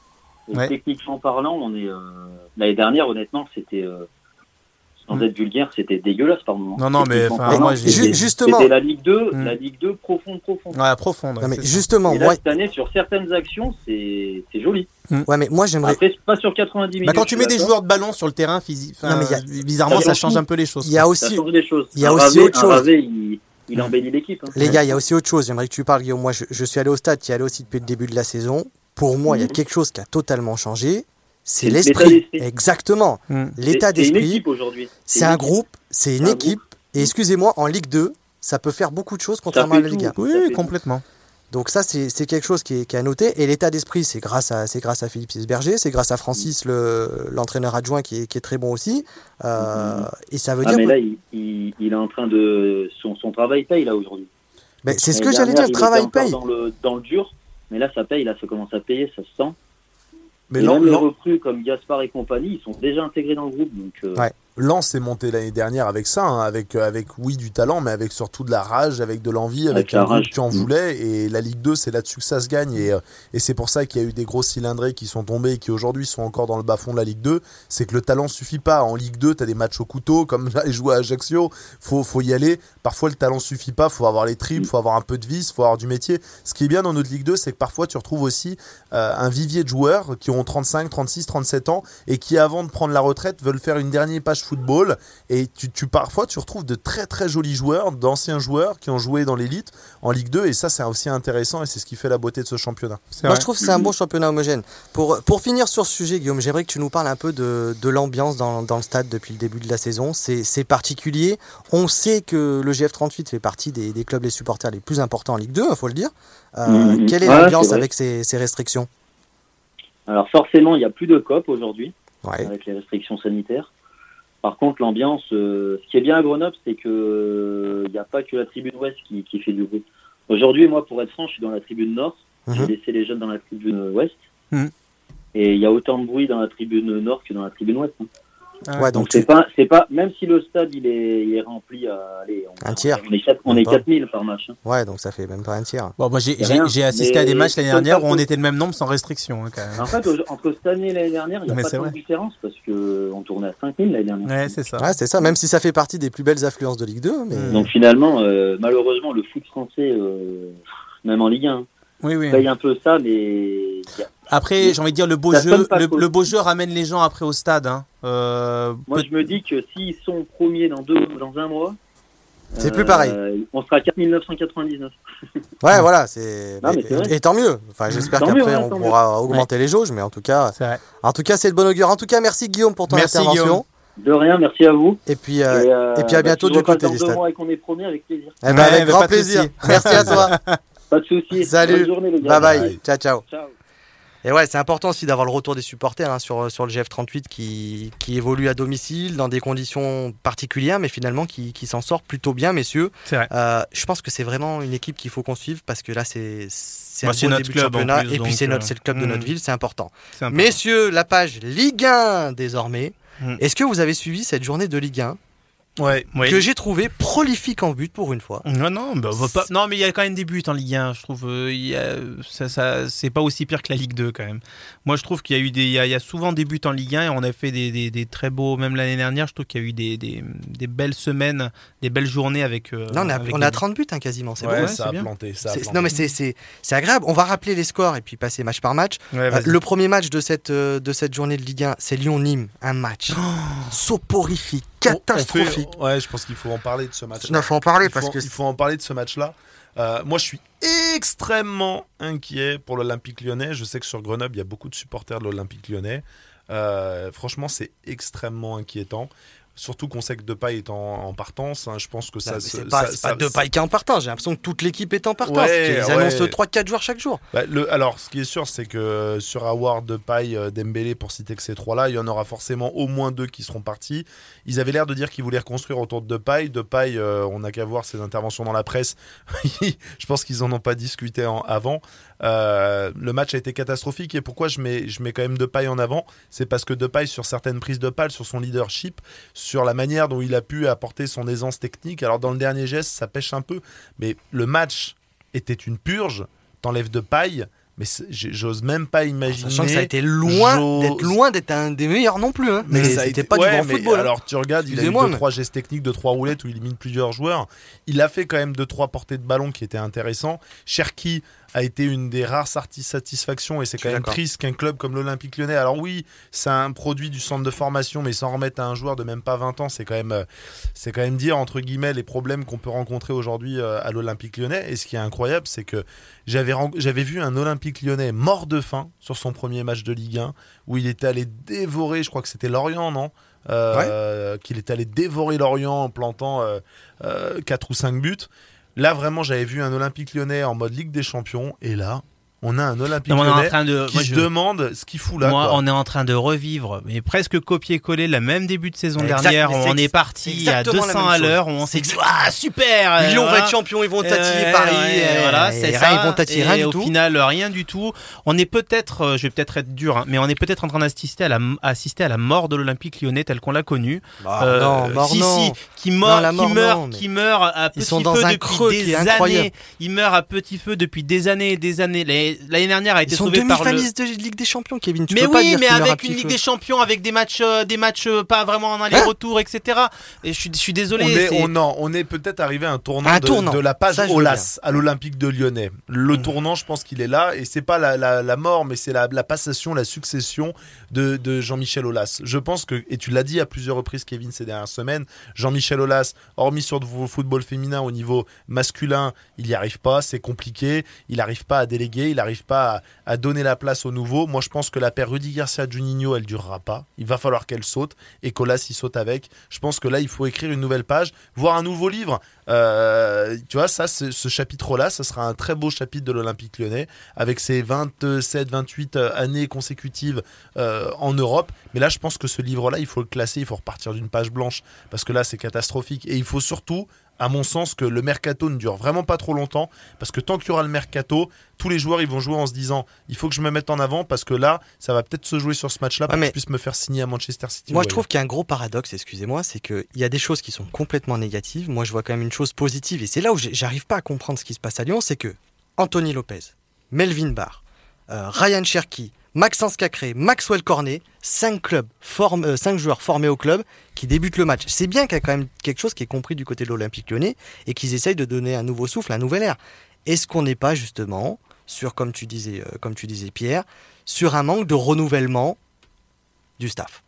S5: Et
S3: Ouais.
S5: techniquement parlant, on est euh, l'année dernière, honnêtement, c'était euh, sans
S3: Mm.
S5: être vulgaire, c'était dégueulasse par moment.
S3: Non, non, mais,
S5: Techniquement
S3: enfin,
S5: parlant,
S3: moi, j'ai-
S5: c'était-
S2: justement-
S5: c'était la Ligue deux,
S3: Mm.
S5: la Ligue deux profonde, profonde.
S3: Ouais, profonde.
S2: Non, mais
S3: c'est ça.
S2: justement,
S5: Et là,
S2: moi,
S5: cette année, sur certaines actions, c'est, c'est joli.
S2: ouais, mais moi, j'aimerais.
S5: Après, c'est pas sur quatre-vingt-dix minutes.
S3: Bah, quand tu
S5: je
S3: mets
S5: suis
S3: des
S5: d'accord.
S3: joueurs de ballon sur le terrain, physique,
S2: Non, mais il y a-
S3: bizarrement,
S5: ça
S3: ça
S5: change
S3: change
S5: tout.
S3: un peu les choses.
S2: Il y a
S5: Ça
S2: aussi,
S5: change des choses.
S2: il y a
S5: Un
S2: aussi
S5: Ravé-
S2: autre
S5: un
S2: chose.
S5: Ravé, il, il embellit l'équipe. Hein.
S2: les gars, il y a aussi autre chose. J'aimerais que tu parles, Guillaume. Moi, je, je suis allé au stade, qui est allé aussi depuis le début de la saison. Pour moi, il y a
S5: Mhm.
S2: quelque chose qui a totalement changé. C'est
S5: C'est l'état
S2: l'esprit.
S5: d'esprit.
S2: Exactement.
S3: Mm.
S2: L'état
S5: C'est- C'est une
S2: d'esprit.
S5: équipe aujourd'hui.
S2: C'est
S5: une
S2: un
S5: équipe.
S2: groupe, c'est une
S5: Un
S2: équipe. Et excusez-moi, en Ligue deux, ça peut faire beaucoup de choses contrairement
S5: fait
S2: à la Ligue
S5: tout.
S2: un.
S3: Oui,
S5: Ça
S3: oui,
S5: fait-
S3: complètement.
S2: Donc ça, c'est c'est quelque chose qui est, qui est à noter. Et l'état d'esprit, c'est grâce à c'est grâce à Philippe Isberger, c'est grâce à Francis, le l'entraîneur adjoint, qui est, qui est très bon aussi. Euh, Et ça veut
S5: Ah,
S2: dire
S5: mais
S2: que-
S5: là, il, il, il est en train de. Son, son travail paye, là, aujourd'hui.
S2: Ben, c'est ce que
S5: L'année
S2: j'allais
S5: dernière,
S2: dire, le
S5: il
S2: travail
S5: était encore
S2: paye.
S5: Dans le, dans le dur, mais là, ça paye, là, ça commence à payer, ça se sent.
S4: Mais
S5: Et
S4: Lens,
S5: même les
S4: Lens-
S5: recrues comme Gaspard et compagnie, ils sont déjà intégrés dans le groupe. Donc, euh,
S2: Ouais.
S4: Lens s'est monté l'année dernière avec ça, hein, avec, euh, avec oui du talent, mais avec surtout de la rage, avec de l'envie, avec,
S5: Avec
S4: un
S5: la
S4: groupe
S5: rage.
S4: qui en
S5: Mm.
S4: voulait. Et la Ligue deux, c'est là-dessus que ça se gagne. Et, euh, et c'est pour ça qu'il y a eu des gros cylindrés qui sont tombés et qui aujourd'hui sont encore dans le bas-fond de la Ligue deux. C'est que le talent suffit pas. En Ligue deux, tu as des matchs au couteau, comme j'allais jouer à Ajaccio. Faut, faut y aller. Parfois, le talent suffit pas. Faut avoir les tripes, faut avoir un peu de vis, faut avoir du métier. Ce qui est bien dans notre Ligue deux, c'est que parfois, tu retrouves aussi euh, un vivier de joueurs qui ont trente-cinq, trente-six, trente-sept ans et qui, avant de prendre la retraite, veulent faire une dernière page football. Et tu, tu, parfois, tu retrouves de très très jolis joueurs, d'anciens joueurs qui ont joué dans l'élite en Ligue deux. Et ça, c'est aussi intéressant et c'est ce qui fait la beauté de ce championnat.
S3: C'est
S2: Moi,
S3: vrai.
S2: je trouve que c'est un bon championnat homogène. Pour, pour finir sur ce sujet, Guillaume, j'aimerais que tu nous parles un peu de, de l'ambiance dans, dans le stade depuis le début de la saison. C'est c'est particulier. On sait que le G F trente-huit fait partie des, des clubs les supporters les plus importants en Ligue deux, il faut le dire. Euh,
S5: Mhm.
S2: Quelle est
S5: Ouais,
S2: l'ambiance
S5: c'est vrai.
S2: avec ces, ces restrictions?
S5: Alors, forcément, il n'y a plus de C O P aujourd'hui,
S2: Ouais.
S5: avec les restrictions sanitaires. Par contre, l'ambiance, euh, ce qui est bien à Grenoble, c'est que il n'y a pas que la tribune ouest qui, qui fait du bruit. Aujourd'hui, moi, pour être franc, je suis dans la tribune nord. J'ai
S2: Mhm.
S5: laissé les jeunes dans la tribune ouest.
S3: Mhm.
S5: Et il y a autant de bruit dans la tribune nord que dans la tribune ouest. hein.
S3: Ah,
S2: Ouais,
S5: Donc,
S2: donc
S5: c'est
S2: tu-
S5: pas, c'est pas, même si le stade il est, il est rempli à, allez, on,
S2: Un tiers.
S5: on est quatre, on
S2: Même
S5: est
S2: pas.
S5: quatre mille par match. hein.
S2: ouais, donc ça fait même pas un tiers.
S3: Bon, moi, j'ai
S5: C'est
S3: j'ai-
S5: rien,
S3: j'ai assisté
S5: mais
S3: à des matchs l'année
S5: comme
S3: dernière
S5: ça,
S3: où on
S5: faut-
S3: était le même nombre sans restriction. Hein, quand même.
S5: En fait, au- entre cette année et l'année dernière, il n'y a
S3: Mais
S5: pas
S3: c'est
S5: tant de
S3: vrai.
S5: différence parce que on tournait à cinq mille l'année dernière.
S3: Ouais, c'est ça.
S2: Ouais, c'est ça, même si ça fait partie des plus belles affluences de Ligue deux. Mais...
S3: Mhm.
S5: Donc finalement, euh, malheureusement, le foot français, euh, même en Ligue un,
S3: Oui, oui.
S5: paye un peu ça, mais
S3: après, j'ai envie de dire, le beau
S5: Ça
S3: jeu,
S5: sonne pas
S3: le,
S5: trop.
S3: le beau jeu ramène les gens après au stade. Hein. Euh,
S5: moi
S3: peut-
S5: je me dis que s'ils sont premiers dans deux, dans un mois,
S2: C'est plus pareil.
S5: On sera à quatre mille neuf cent quatre-vingt-dix-neuf.
S2: Ouais, voilà, c'est
S5: Non, mais
S2: et,
S5: c'est vrai.
S2: et tant mieux. Enfin, j'espère
S5: Tant
S2: qu'après
S5: mieux, ouais,
S2: on
S5: tant
S2: pourra augmenter les jauges, mais en tout cas,
S3: C'est vrai.
S2: en tout cas, c'est de bon augure. En tout cas, merci Guillaume pour ton
S3: Merci,
S2: intervention.
S3: Guillaume.
S5: De rien, merci à vous.
S2: Et puis, euh,
S5: et, euh,
S2: et puis à bientôt
S5: si
S2: du
S5: je repasse
S2: côté
S5: dans
S2: des
S5: deux
S2: stades.
S5: mois et qu'on est premier, avec plaisir.
S2: Eh ben,
S3: Ouais,
S2: avec
S3: bah,
S2: grand
S3: pas de
S2: plaisir.
S3: souci.
S2: Merci à toi.
S5: Pas de soucis.
S2: Salut.
S5: Bonne journée, les gars.
S2: Bye bye. Ciao, ciao.
S5: Ciao.
S2: Et ouais, c'est important aussi d'avoir le retour des supporters hein, sur, sur le G F trente-huit qui, qui évolue à domicile dans des conditions particulières, mais finalement qui, qui s'en sort plutôt bien, messieurs.
S3: C'est vrai.
S2: Euh, je pense que c'est vraiment une équipe qu'il faut qu'on suive parce que là, c'est, c'est
S3: Bah,
S2: un
S3: c'est
S2: beau
S3: notre
S2: début de
S3: club en
S2: championnat.
S3: plus,
S2: Et puis,
S3: donc,
S2: c'est, notre,
S3: euh,
S2: c'est le club de
S3: mm.
S2: notre ville, c'est important.
S3: C'est important.
S2: Messieurs, la page Ligue un désormais.
S3: Mm.
S2: Est-ce que vous avez suivi cette journée de Ligue un
S3: Ouais, ouais.
S2: que j'ai trouvé prolifique en but pour une fois?
S3: Non, non, bah, on va pas... non, mais il y a quand même des buts en Ligue un. Je trouve, euh, il y a... ça, ça, c'est pas aussi pire que la Ligue deux quand même. Moi, je trouve qu'il y a eu des, il y a, il y a souvent des buts en Ligue un et on a fait des, des, des très beaux, même l'année dernière. Je trouve qu'il y a eu des, des, des belles semaines, des belles journées avec. Euh,
S2: Là, on a,
S3: avec
S2: on
S3: les
S2: a
S3: buts.
S2: trente buts hein, quasiment, c'est
S4: Ouais,
S2: bon.
S3: ouais,
S4: ça
S3: c'est
S4: a
S3: bien.
S4: planté. Ça a
S2: C'est-
S4: planté.
S2: non mais c'est, c'est, c'est agréable. On va rappeler les scores et puis passer match par match.
S3: Ouais,
S2: Euh,
S3: vas-y.
S2: le premier match de cette, euh, de cette journée de Ligue un, c'est Lyon-Nîmes. Un match soporifique,
S4: On- on fait-
S2: catastrophique.
S4: ouais, je pense qu'il faut en parler de ce match.
S2: Il faut en parler
S4: Il
S2: parce
S4: faut,
S2: que
S4: il faut en parler de ce match-là. Euh, moi, je suis extrêmement inquiet pour l'Olympique lyonnais. Je sais que sur Grenoble, il y a beaucoup de supporters de l'Olympique lyonnais. Euh, franchement, c'est extrêmement inquiétant. Surtout qu'on sait que Depay est en, en partance. hein. Je pense que ça...
S2: Non, mais c'est
S4: ça-
S2: pas,
S4: ça-
S2: c'est pas
S4: ça-
S2: Depay qui est en partant. J'ai l'impression que toute l'équipe est en partance.
S4: Ouais,
S2: Ils
S4: ouais.
S2: annoncent trois quatre joueurs chaque jour.
S4: Bah, le, alors, ce qui est sûr, c'est que sur Awar, Depay, euh, Dembélé, pour citer que ces trois-là, il y en aura forcément au moins deux qui seront partis. Ils avaient l'air de dire qu'ils voulaient reconstruire autour de Depay. Depay, euh, on n'a qu'à voir ses interventions dans la presse. Je pense qu'ils en ont pas discuté en, avant. Euh, le match a été catastrophique. Et pourquoi je mets, je mets quand même Depay en avant? C'est parce que Depay, sur certaines prises de balle, sur son leadership, sur la manière dont il a pu apporter son aisance technique. Alors, dans le dernier geste, ça pêche un peu. Mais le match était une purge. T'enlèves Depay. Mais c'est- j'ai- j'ose même pas imaginer.
S2: Sachant que ça a été loin
S4: j'ose-
S2: d'être loin d'être un des meilleurs non plus. Hein. Mais,
S4: ça a
S2: c'était
S4: été-
S2: pas
S4: ouais,
S2: du grand
S4: mais
S2: football. hein.
S4: Alors tu regardes, il a eu
S2: Excusez-moi,
S4: deux
S2: mais-
S4: trois gestes techniques, deux trois roulettes où il élimine plusieurs joueurs. Il a fait quand même deux trois portées de ballon qui étaient intéressants. Cherki a été une des rares sarti- satisfactions et c'est
S2: Je
S4: quand
S2: suis
S4: même
S2: d'accord.
S4: triste qu'un club comme l'Olympique Lyonnais. Alors oui, c'est un produit du centre de formation, mais sans remettre à un joueur de même pas vingt ans, c'est quand même, euh, c'est quand même dire entre guillemets les problèmes qu'on peut rencontrer aujourd'hui euh, à l'Olympique Lyonnais. Et ce qui est incroyable, c'est que j'avais ren- j'avais vu un Olympique Lyonnais mort de faim sur son premier match de Ligue un où il était allé dévorer, je crois que c'était Lorient, non Euh, Qu'il était allé dévorer Lorient en plantant euh, euh, quatre ou cinq buts. Là, vraiment, j'avais vu un Olympique Lyonnais en mode Ligue des Champions. Et là, on a un Olympique
S3: Non, on est en
S4: Lyonnais
S3: train de.
S4: qui
S3: moi,
S4: se
S3: je-
S4: demande ce qu'il fout là.
S3: Moi,
S4: quoi.
S3: on est en train de revivre, mais presque copier-coller le même début de saison
S2: Exact,
S3: dernière.
S2: mais
S3: où
S2: c'est
S3: on
S2: ex-
S3: est parti
S2: c'est
S3: à
S2: exactement la
S3: deux cents
S2: même
S3: à
S2: chose.
S3: l'heure, où on s'est
S2: C'est
S3: dit ah super.
S2: Lyon
S3: voilà.
S2: va être champion, ils vont tatiller
S3: Euh,
S2: Paris.
S3: ouais,
S2: et,
S3: voilà,
S2: et
S3: c'est
S2: rien,
S3: ça.
S2: ils vont tatiller
S3: Et
S2: rien du
S3: au
S2: tout.
S3: final, rien du tout. On est peut-être, euh, je vais peut-être être dur, hein, mais on est peut-être en train d'assister à la, assister à la mort de l'Olympique Lyonnais tel qu'on l'a connu.
S2: Bah,
S3: Euh,
S2: non, mort,
S3: si,
S2: non.
S3: si, qui meurt,
S2: Non, la mort,
S3: qui meurt,
S2: non, mais-
S3: qui meurt à
S2: Ils
S3: petit
S2: sont dans
S3: feu
S2: un
S3: depuis
S2: creux qui
S3: des
S2: est incroyable.
S3: années. Il meurt à petit feu depuis des années et des années. Les- L'année dernière a été
S2: Ils sont
S3: sauvé par le.
S2: demi-finalistes de Ligue des Champions, Kevin. Tu
S3: Mais
S2: peux pas
S3: oui,
S2: dire
S3: mais
S2: qu'ils meurent à
S3: avec
S2: petit
S3: une Ligue
S2: feu.
S3: des Champions, avec des matchs, euh, des matchs euh, pas vraiment en aller-retour, et cetera. Et je suis, je suis désolé.
S4: On est,
S3: c'est-
S4: on, non, on est peut-être arrivé à un tournant,
S2: Un
S4: de,
S2: tournant.
S4: de la page
S2: Ça, je veux
S4: Olas à l'Olympique de Lyonnais. Le
S3: Mmh.
S4: tournant, je pense qu'il est là, et c'est pas la, la, la mort, mais c'est la, la passation, la succession de, de Jean-Michel Aulas. Je pense que, et tu l'as dit à plusieurs reprises, Kevin, ces dernières semaines, Jean-Michel Aulas, hormis sur le football féminin au niveau masculin, il n'y arrive pas, c'est compliqué, il n'arrive pas à déléguer, il n'arrive pas à, à donner la place au nouveau. Moi, je pense que la paire Rudy Garcia-Juninho, elle durera pas. Il va falloir qu'elle saute et qu'Aulas y saute avec. Je pense que là, il faut écrire une nouvelle page, voire un nouveau livre. Euh, tu vois, ça, ce, ce chapitre-là, ça sera un très beau chapitre de l'Olympique Lyonnais avec ses vingt-sept vingt-huit années consécutives euh, en Europe. Mais là, je pense que ce livre-là, il faut le classer, il faut repartir d'une page blanche parce que là, c'est catastrophique. Et il faut surtout, à mon sens, que le mercato ne dure vraiment pas trop longtemps parce que tant qu'il y aura le mercato, tous les joueurs ils vont jouer en se disant il faut que je me mette en avant parce que là, ça va peut-être se jouer sur ce match-là pour
S2: Ouais, mais-
S4: que je puisse me faire signer à Manchester City.
S2: Moi,
S4: Ouais.
S2: je trouve qu'il y a un gros paradoxe, excusez-moi, c'est qu'il y a des choses qui sont complètement négatives. Moi, je vois quand même une chose positive, et c'est là où j'ai- j'arrive pas à comprendre ce qui se passe à Lyon, c'est que Anthony Lopez, Melvin Barr, euh, Ryan Cherki, Maxence Cacré, Maxwell Cornet, cinq clubs, form- euh, cinq joueurs formés au club qui débutent le match. C'est bien qu'il y a quand même quelque chose qui est compris du côté de l'Olympique Lyonnais et qu'ils essayent de donner un nouveau souffle, un nouvel air. Est-ce qu'on n'est pas justement sur, comme tu disais, euh, comme tu disais Pierre, sur un manque de renouvellement du staff.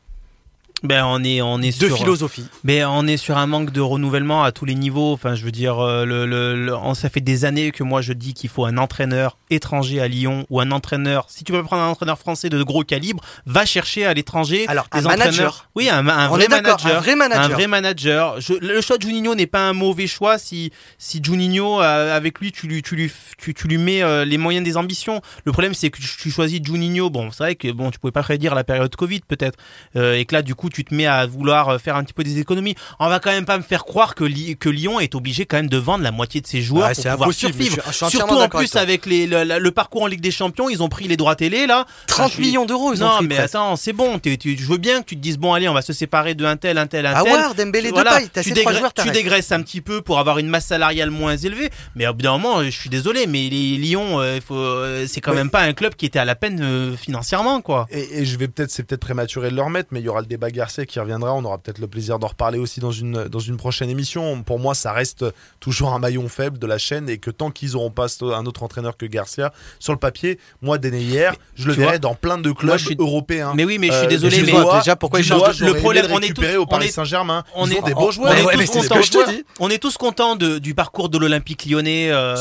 S3: Ben on est on est
S2: de
S3: sur
S2: philosophie.
S3: Mais on est sur un manque de renouvellement à tous les niveaux. Enfin, je veux dire, euh, le, le, le, ça fait des années que moi je dis qu'il faut un entraîneur étranger à Lyon ou un entraîneur. Si tu veux prendre un entraîneur français de gros calibre, va chercher à l'étranger.
S2: Alors
S3: des
S2: un
S3: entraîneurs.
S2: manager.
S3: Oui, un, un
S2: on
S3: vrai
S2: est d'accord,
S3: manager.
S2: un vrai manager.
S3: Un vrai manager. Je, le choix de Juninho n'est pas un mauvais choix si si Juninho euh, avec lui tu lui tu lui tu, tu lui mets euh, les moyens des ambitions. Le problème c'est que tu choisis Juninho. Bon, c'est vrai que bon tu pouvais pas prédire la période Covid peut-être euh, et que là du coup tu te mets à vouloir faire un petit peu des économies. On va quand même pas me faire croire que, Li- que Lyon est obligé quand même de vendre la moitié de ses joueurs
S2: ouais,
S3: pour
S2: c'est
S3: pouvoir
S2: impossible,
S3: survivre.
S2: Je suis, je suis
S3: Surtout en plus
S2: avec,
S3: avec les, le, le parcours en Ligue des Champions, ils ont pris les droits télé là.
S2: trente
S3: suis...
S2: millions d'euros ils
S3: non,
S2: ont pris.
S3: Non mais
S2: presque.
S3: attends, c'est bon. T'es, tu, je veux bien que tu te dises bon allez, on va se séparer de un tel, un tel, un
S2: ah
S3: tel.
S2: ouais, Dembélé,
S3: voilà,
S2: Depay, t'as
S3: tu,
S2: ces
S3: dégra-
S2: trois joueurs,
S3: tu dégraisses un petit peu pour avoir une masse salariale moins élevée. Mais au bout d'un moment, je suis désolé, mais les Lyon, euh, faut, euh, c'est quand
S4: mais...
S3: même pas un club qui était à la peine euh, financièrement quoi.
S4: Et, et je vais peut-être, c'est peut-être prématuré de le remettre, mais il y aura le débat Garcia qui reviendra. On aura peut-être le plaisir d'en reparler aussi dans une dans une prochaine émission. Pour moi, ça reste toujours un maillon faible de la chaîne et que tant qu'ils n'auront pas un autre entraîneur que Garcia sur le papier, moi Denayer, je le verrai dans plein de clubs suis... européens.
S3: Mais oui, mais je suis
S4: euh,
S3: désolé, mais
S2: dois, déjà pourquoi
S4: je dois,
S3: le problème
S4: on est tous
S3: au
S4: Paris Saint-Germain.
S3: On
S4: Ils
S3: est
S4: ont des beaux joueurs.
S3: On est tous contents. On est tous contents de, du parcours de l'Olympique Lyonnais euh,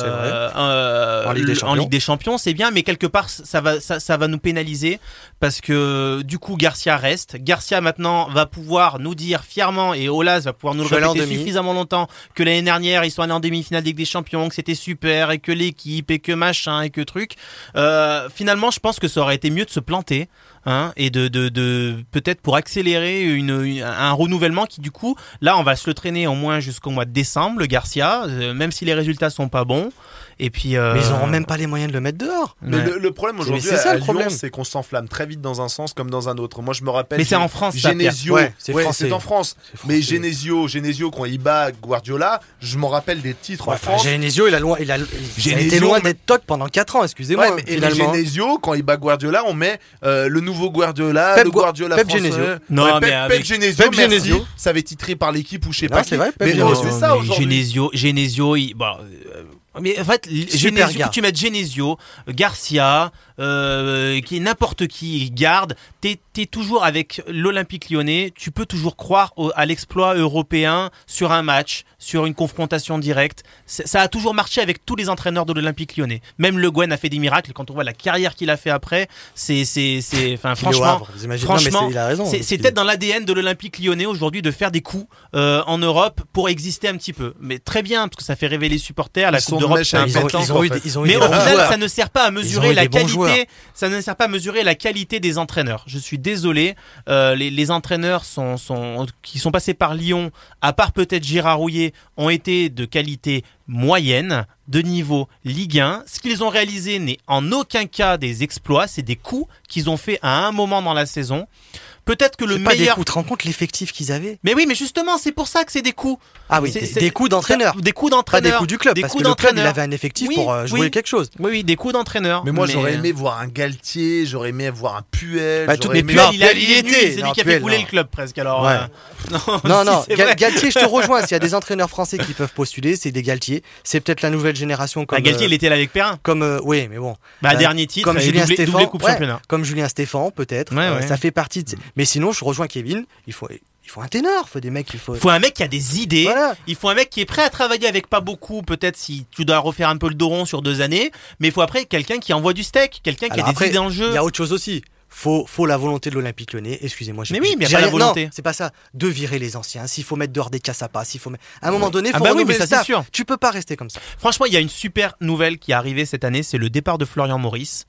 S3: euh,
S2: en, Ligue des
S3: en Ligue des Champions, c'est bien, mais quelque part ça va ça, ça va nous pénaliser parce que du coup Garcia reste. Garcia maintenant va pouvoir nous dire fièrement et Aulas va pouvoir nous le répéter suffisamment longtemps que l'année dernière ils sont allés en demi-finale de Ligue des Champions, que c'était super et que l'équipe et que machin et que truc. Euh, finalement, je pense que ça aurait été mieux de se planter. Hein, et de, de, de peut-être pour accélérer une, une, un renouvellement qui du coup là on va se le traîner au moins jusqu'au mois de décembre le Garcia euh, même si les résultats sont pas bons et puis euh...
S2: mais ils n'auront même pas les moyens de le mettre dehors.
S4: Mais
S3: ouais.
S4: le, le problème aujourd'hui
S2: c'est ça,
S4: à, à
S2: le problème.
S4: Lyon, c'est qu'on s'enflamme très vite dans un sens comme dans un autre. Moi je me rappelle
S3: mais c'est en France
S4: Genesio,
S2: ouais, c'est,
S4: ouais, c'est en France
S2: c'est
S4: mais Genesio Genesio quand il bat Guardiola, je me rappelle des titres
S2: ouais,
S4: en France.
S2: Genesio il a loin il a, il a été loin d'être toc pendant quatre ans, excusez-moi.
S4: Ouais, mais, finalement. Mais Genesio quand il bat Guardiola, on met euh, le nouveau Guardiola,
S2: Pep,
S4: le Guardiola
S2: Pep
S4: français.
S2: Genesio.
S3: Non,
S4: ouais,
S3: mais
S4: Pep,
S3: avec...
S4: Pep Genesio,
S2: Pep Genesio.
S4: Ça avait titré par l'équipe ou je sais
S2: non,
S4: pas
S2: c'est
S4: qui.
S2: vrai, Pep
S4: mais
S2: Genesio.
S4: non, c'est ça aujourd'hui.
S3: Genesio, Genesio, il... bon, euh... mais en fait, Genesio, que tu mettes Genesio, Garcia, euh, qui est n'importe qui garde, t'es, t'es toujours avec l'Olympique Lyonnais, tu peux toujours croire au, à l'exploit européen sur un match, sur une confrontation directe. C'est, ça a toujours marché avec tous les entraîneurs de l'Olympique Lyonnais. Même Le Guen a fait des miracles. Quand on voit la carrière qu'il a fait après, c'est, c'est, c'est, enfin, franchement, franchement,
S2: non, c'est, raison,
S3: c'est, c'est peut-être dans l'A D N de l'Olympique Lyonnais aujourd'hui de faire des coups euh, en Europe pour exister un petit peu. Mais très bien, parce que ça fait rêver les supporters. La Coupe d'Europe, c'est un pétant. Mais au final, ça ne sert pas à mesurer la qualité. Ça ne sert pas à mesurer la qualité des entraîneurs. Je suis désolé, euh, les, les entraîneurs sont, sont, qui sont passés par Lyon, à part peut-être Gérard Rouillet, ont été de qualité moyenne, de niveau Ligue un. Ce qu'ils ont réalisé n'est en aucun cas des exploits, c'est des coups qu'ils ont fait à un moment dans la saison. Peut-être que le
S2: c'est pas
S3: meilleur.
S2: Des coups, tu te rends compte l'effectif qu'ils avaient.
S3: Mais oui, mais justement, c'est pour ça que c'est des coups.
S2: Ah oui,
S3: c'est,
S2: des,
S3: c'est...
S2: des coups d'entraîneur.
S3: Des coups d'entraîneur.
S2: Pas des coups du club,
S3: des
S2: parce
S3: coups
S2: que le club, il avait un effectif oui, pour euh, jouer
S3: oui.
S2: quelque chose.
S3: Oui, oui, des coups d'entraîneur.
S4: Mais moi,
S3: mais...
S4: j'aurais aimé voir un Galtier, j'aurais aimé voir un Puel.
S2: Bah, tout,
S3: mais
S2: aimé...
S3: Puel,
S2: non,
S3: il, a,
S2: Puel,
S3: il est nul, c'est lui
S2: non,
S3: qui a
S2: Puel,
S3: fait couler
S2: non.
S3: le club presque. Alors,
S2: ouais.
S3: euh... non,
S2: non, non.
S3: si,
S2: Ga- Galtier, je te rejoins. S'il y a des entraîneurs français qui peuvent postuler, c'est des Galtier. C'est peut-être la nouvelle génération. Comme,
S3: bah, Galtier,
S2: euh,
S3: il était là avec Perrin.
S2: Comme, euh, oui, mais bon.
S3: Bah,
S2: euh,
S3: dernier titre,
S2: comme Julien
S3: doublé,
S2: Stéphan,
S3: doublé coupe
S2: ouais,
S3: championnat.
S2: Comme Julien Stéphan, peut-être.
S3: Ouais,
S2: euh,
S3: ouais.
S2: Ça fait partie de. Mais sinon, je rejoins Kevin. Il faut. Il faut un ténor, il faut des mecs, il faut...
S3: Il faut un mec qui a des idées,
S2: voilà.
S3: Il faut un mec qui est prêt à travailler avec pas beaucoup, peut-être si tu dois refaire un peu le dos rond sur deux années, mais il faut après quelqu'un qui envoie du steak, quelqu'un qui
S2: Alors
S3: a
S2: après,
S3: des idées en jeu.
S2: Il y a autre chose aussi. Faut, faut la volonté de l'Olympique Lyonnais. Excusez-moi.
S3: Mais oui, mais il y a pas la volonté.
S2: Non, c'est pas ça. De virer les anciens. S'il faut mettre dehors des Cassapas, s'il faut mettre... à un moment donné, il faut
S3: ah bah
S2: renouveler
S3: oui, mais
S2: le
S3: ça,
S2: staff.
S3: c'est sûr.
S2: Tu peux pas rester comme ça.
S3: Franchement, il y a une super nouvelle qui est arrivée cette année, c'est le départ de Florian Maurice,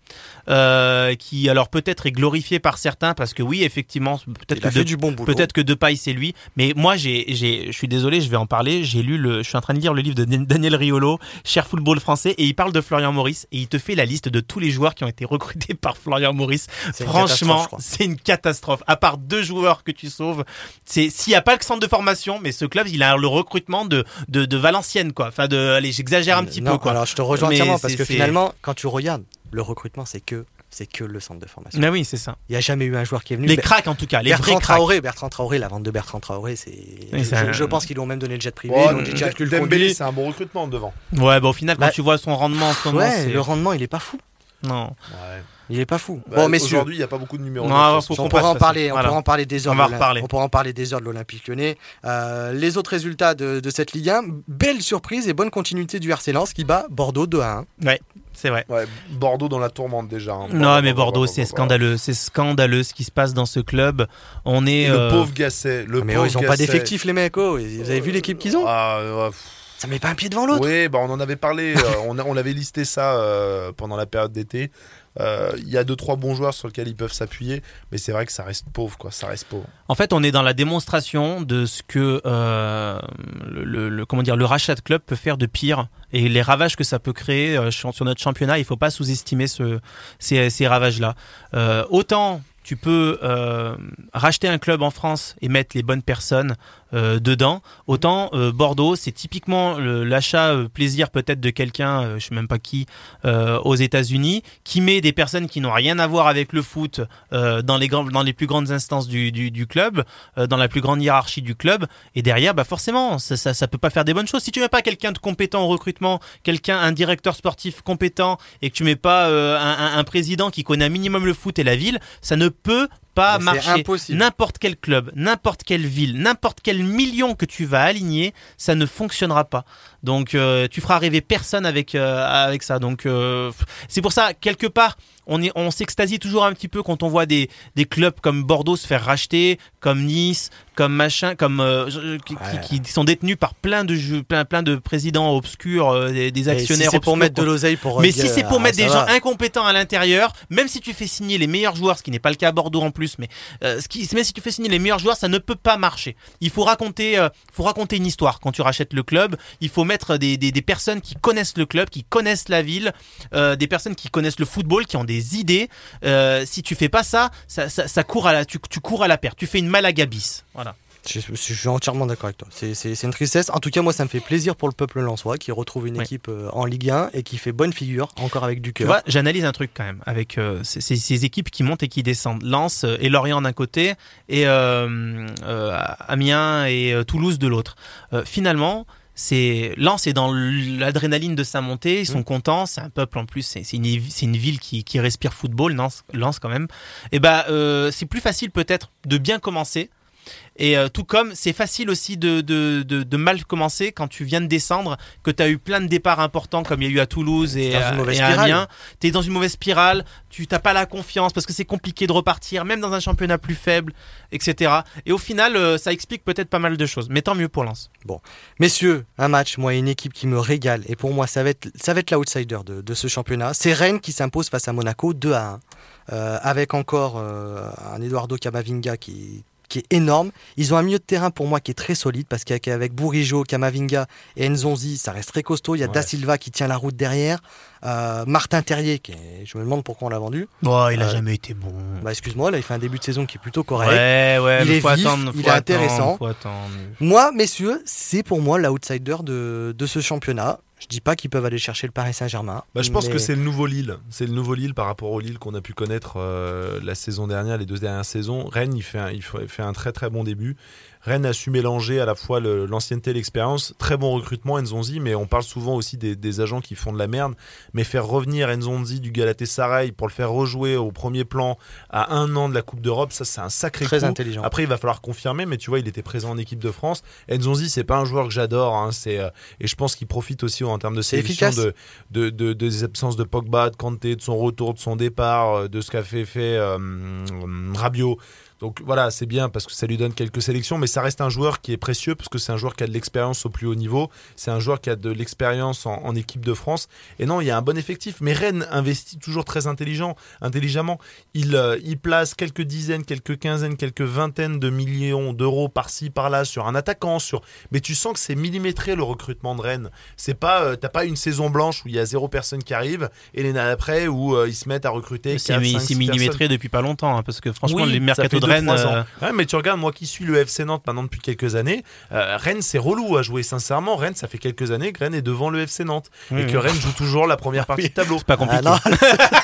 S3: euh, qui alors peut-être est glorifié par certains parce que oui, effectivement, peut-être
S2: il
S3: que
S2: a fait
S3: de,
S2: du bon boulot.
S3: Peut-être que Depay c'est lui, mais moi j'ai, j'ai, je suis désolé, je vais en parler. J'ai lu le, je suis en train de lire le livre de Daniel Riolo, Cher Football Français, et il parle de Florian Maurice et il te fait la liste de tous les joueurs qui ont été recrutés par Florian Maurice.
S2: C'est
S3: Franchement, c'est une catastrophe. À part deux joueurs que tu sauves, c'est s'il y a pas le centre de formation, mais ce club il a le recrutement de de, de Valenciennes quoi. Enfin de, allez, j'exagère un petit
S2: non,
S3: peu quoi.
S2: Alors je te rejoins
S3: mais
S2: entièrement parce
S3: c'est,
S2: que
S3: c'est...
S2: finalement, quand tu regardes, le recrutement c'est que c'est que le centre de formation.
S3: Mais oui, c'est ça.
S2: Il n'y a jamais eu un joueur qui est venu.
S3: Les
S2: Ber-
S3: cracks en tout cas, les
S2: Bertrand
S3: vrais cracks.
S2: Traoré, Bertrand Traoré, la vente de Bertrand Traoré, c'est.
S3: Oui,
S2: je,
S3: c'est
S2: je, je
S3: un-
S2: pense qu'ils lui ont même donné le jet privé.
S4: Oh,
S2: ils l'ont dit, tiens, tu le
S4: Dembélé,
S2: conduis.
S4: c'est un bon recrutement devant.
S3: Ouais, bah au final, quand
S2: Bah,
S3: tu vois son rendement en ce moment,
S2: Ouais,
S3: c'est...
S2: le rendement, il est pas fou.
S3: Non.
S4: Ouais.
S2: Il est pas fou.
S4: Bah,
S2: bon, messieurs.
S4: Aujourd'hui, il n'y a pas beaucoup de numéros.
S3: Non,
S4: neuf, de toute
S3: faut
S4: façon.
S3: qu'on
S2: On pourra,
S3: passe
S2: en
S3: facile.
S2: parler, on
S3: Voilà.
S2: pourra en parler des heures.
S3: On va
S2: de l'Olymp-
S3: reparler.
S2: on pourra en parler des heures de l'Olympique Lyonnais. Euh, les autres résultats de, de cette Ligue un, belle surprise et bonne continuité du R C Lens qui bat Bordeaux deux à un.
S3: Ouais, c'est vrai.
S4: Ouais, Bordeaux dans la tourmente déjà. hein.
S3: Non, mais Bordeaux, c'est scandaleux. C'est scandaleux ce qui se passe dans ce club. On est.
S4: Et le
S3: euh,
S4: pauvre Gasset. Le
S2: Mais
S4: pauvre
S2: oh, ils ont pas
S4: Gasset.
S2: d'effectif, les mecs. Oh. Vous avez vu l'équipe qu'ils ont
S4: Ah, ouais, pff.
S2: Ça met pas un pied devant l'autre.
S4: Oui, bah, on en avait parlé. euh, on, a- on avait listé ça euh, pendant la période d'été. Euh, Il y a deux trois bons joueurs sur lesquels ils peuvent s'appuyer, mais c'est vrai que ça reste pauvre, quoi. Ça reste pauvre.
S3: En fait, on est dans la démonstration de ce que euh, le, le- le- comment dire, le rachat de club peut faire de pire et les ravages que ça peut créer euh, sur sur notre championnat. Il faut pas sous-estimer ce, ces, ces ravages-là. Euh, autant tu peux euh, racheter un club en France et mettre les bonnes personnes euh, dedans, autant euh, Bordeaux, c'est typiquement le- l'achat euh, plaisir peut-être de quelqu'un, euh, je sais même pas qui, euh, aux États-Unis, qui met des personnes qui n'ont rien à voir avec le foot euh, dans les grands, dans les plus grandes instances du, du, du club, euh, dans la plus grande hiérarchie du club, et derrière, bah forcément, ça, ça, ça peut pas faire des bonnes choses. Si tu mets pas quelqu'un de compétent au recrutement, quelqu'un, un directeur sportif compétent, et que tu mets pas euh, un, un, un président qui connaît un minimum le foot et la ville, ça ne peut pas
S2: Mais c'est
S3: marcher.
S2: impossible.
S3: N'importe quel club, n'importe quelle ville, n'importe quel million que tu vas aligner, ça ne fonctionnera pas. Donc euh, tu feras rêver personne avec euh, avec ça. Donc euh, c'est pour ça quelque part on est on s'extasie toujours un petit peu quand on voit des des clubs comme Bordeaux se faire racheter, comme Nice, comme machin, comme euh, qui,
S2: Ouais.
S3: qui, qui sont détenus par plein de jeux, plein plein de présidents obscurs, euh, des, des
S2: Et si
S3: actionnaires
S2: c'est pour
S3: obscurs,
S2: mettre de
S3: quoi.
S2: l'oseille pour.
S3: Mais si c'est pour
S2: ah,
S3: mettre
S2: ça
S3: des
S2: va.
S3: gens incompétents à l'intérieur, même si tu fais signer les meilleurs joueurs, ce qui n'est pas le cas à Bordeaux en plus, mais euh, ce qui, même si tu fais signer les meilleurs joueurs, ça ne peut pas marcher. Il faut raconter, euh, faut raconter une histoire quand tu rachètes le club. Il faut mettre des, des, des personnes qui connaissent le club, qui connaissent la ville, euh, des personnes qui connaissent le football, qui ont des idées. Euh, si tu fais pas ça, ça, ça, ça court à la, tu, tu cours à la perte. Tu fais une Malaga bis. Voilà.
S2: Je, je suis entièrement d'accord avec toi. C'est, c'est, c'est une tristesse. En tout cas, moi, ça me fait plaisir pour le peuple lensois qui retrouve une
S3: Oui.
S2: équipe euh, en Ligue un et qui fait bonne figure, encore avec du
S3: Tu
S2: cœur.
S3: vois, j'analyse un truc quand même avec euh, ces, ces- ces équipes qui montent et qui descendent. Lens euh, et Lorient d'un côté et euh, euh, Amiens et euh, Toulouse de l'autre. Euh, finalement, c'est Lens est dans l'adrénaline de sa montée, ils sont
S2: Mmh.
S3: contents, c'est un peuple en plus, c'est c'est une, c'est une ville qui, qui respire football, Lens, Lens quand même. Et bah euh, c'est plus facile peut-être de bien commencer. Et euh, tout comme c'est facile aussi de, de, de, de mal commencer quand tu viens de descendre, que tu as eu plein de départs importants comme il y a eu à Toulouse et,
S2: Dans une
S3: à-
S2: mauvaise
S3: et à
S2: spirale.
S3: Amiens. Tu es dans une mauvaise spirale, tu n'as pas la confiance parce que c'est compliqué de repartir, même dans un championnat plus faible, et cetera. Et au final, euh, ça explique peut-être pas mal de choses, mais tant mieux pour Lens.
S2: Messieurs, un match, moi, une équipe qui me régale. Et pour moi, ça va être, ça va être l'outsider de, de ce championnat. C'est Rennes qui s'impose face à Monaco deux à un. Euh, avec encore euh, un Eduardo Camavinga qui, qui est énorme. Ils ont un milieu de terrain pour moi qui est très solide parce qu'avec Bourigeaud, Camavinga et Nzonzi, ça reste très costaud. Il y a
S4: Ouais.
S2: Da Silva qui tient la route derrière. Euh, Martin Terrier, qui est- je me demande pourquoi on l'a vendu.
S3: Oh, il a
S2: Euh,
S3: jamais été bon.
S2: Bah, excuse-moi, là, il fait un début de saison qui est plutôt correct.
S3: Ouais, ouais,
S2: Il
S3: mais
S2: est
S3: faut
S2: vif,
S3: attendre,
S2: il
S3: faut
S2: est
S3: attendre,
S2: intéressant.
S3: faut attendre.
S2: Moi, messieurs, c'est pour moi l'outsider de, de ce championnat. Je dis pas qu'ils peuvent aller chercher le Paris Saint-Germain.
S4: Bah, je pense
S2: mais-
S4: que c'est le nouveau Lille. C'est le nouveau Lille par rapport au Lille qu'on a pu connaître euh, la saison dernière, les deux dernières saisons. Rennes, il fait un, il fait fait un très très bon début. Rennes a su mélanger à la fois le- l'ancienneté et l'expérience. Très bon recrutement, Nzonzi, mais on parle souvent aussi des, des agents qui font de la merde. Mais faire revenir Nzonzi du Galatasaray pour le faire rejouer au premier plan à un an de la Coupe d'Europe, ça c'est un sacré
S2: Très
S4: coup.
S2: intelligent.
S4: Après, il va falloir confirmer, mais tu vois, il était présent en équipe de France. Nzonzi, c'est pas un joueur que j'adore, hein, c'est, euh, et je pense qu'il profite aussi en termes de
S2: C'est
S4: sélection
S2: efficace.
S4: de, de, de- de- des absences de Pogba, de Kanté, de son retour, de son départ, euh, de ce qu'a fait, fait euh, hum, Rabiot. Donc voilà, c'est bien parce que ça lui donne quelques sélections, mais ça reste un joueur qui est précieux parce que c'est un joueur qui a de l'expérience au plus haut niveau. C'est un joueur qui a de l'expérience en, en équipe de France. Et non, il y a un bon effectif. Mais Rennes investit toujours très intelligent, intelligemment. Il, euh, il place quelques dizaines, quelques quinzaines, quelques vingtaines de millions d'euros par-ci, par-là sur un attaquant. Sur... Mais tu sens que c'est millimétré le recrutement de Rennes. C'est pas, euh, t'as pas une saison blanche où il y a zéro personne qui arrive et l'année d'après où euh, ils se mettent à recruter
S3: C'est
S4: quatre,
S3: mi-
S4: cinq,
S3: c'est
S4: six
S3: millimétré
S4: personnes.
S3: depuis pas longtemps, hein, parce que franchement,
S4: Oui,
S3: les
S4: ça
S3: mercatos
S4: fait
S3: de
S4: deux,
S3: Rennes.
S4: trois ans.
S3: euh,
S4: Ouais, mais tu regardes, moi qui suis le F C Nantes maintenant depuis quelques années, euh, Rennes c'est relou à jouer. Sincèrement, Rennes, ça fait quelques années que Rennes est devant le F C Nantes
S3: oui,
S4: et que
S3: oui.
S4: Rennes joue toujours la première partie de tableau.
S3: C'est pas compliqué.
S2: Ah, non,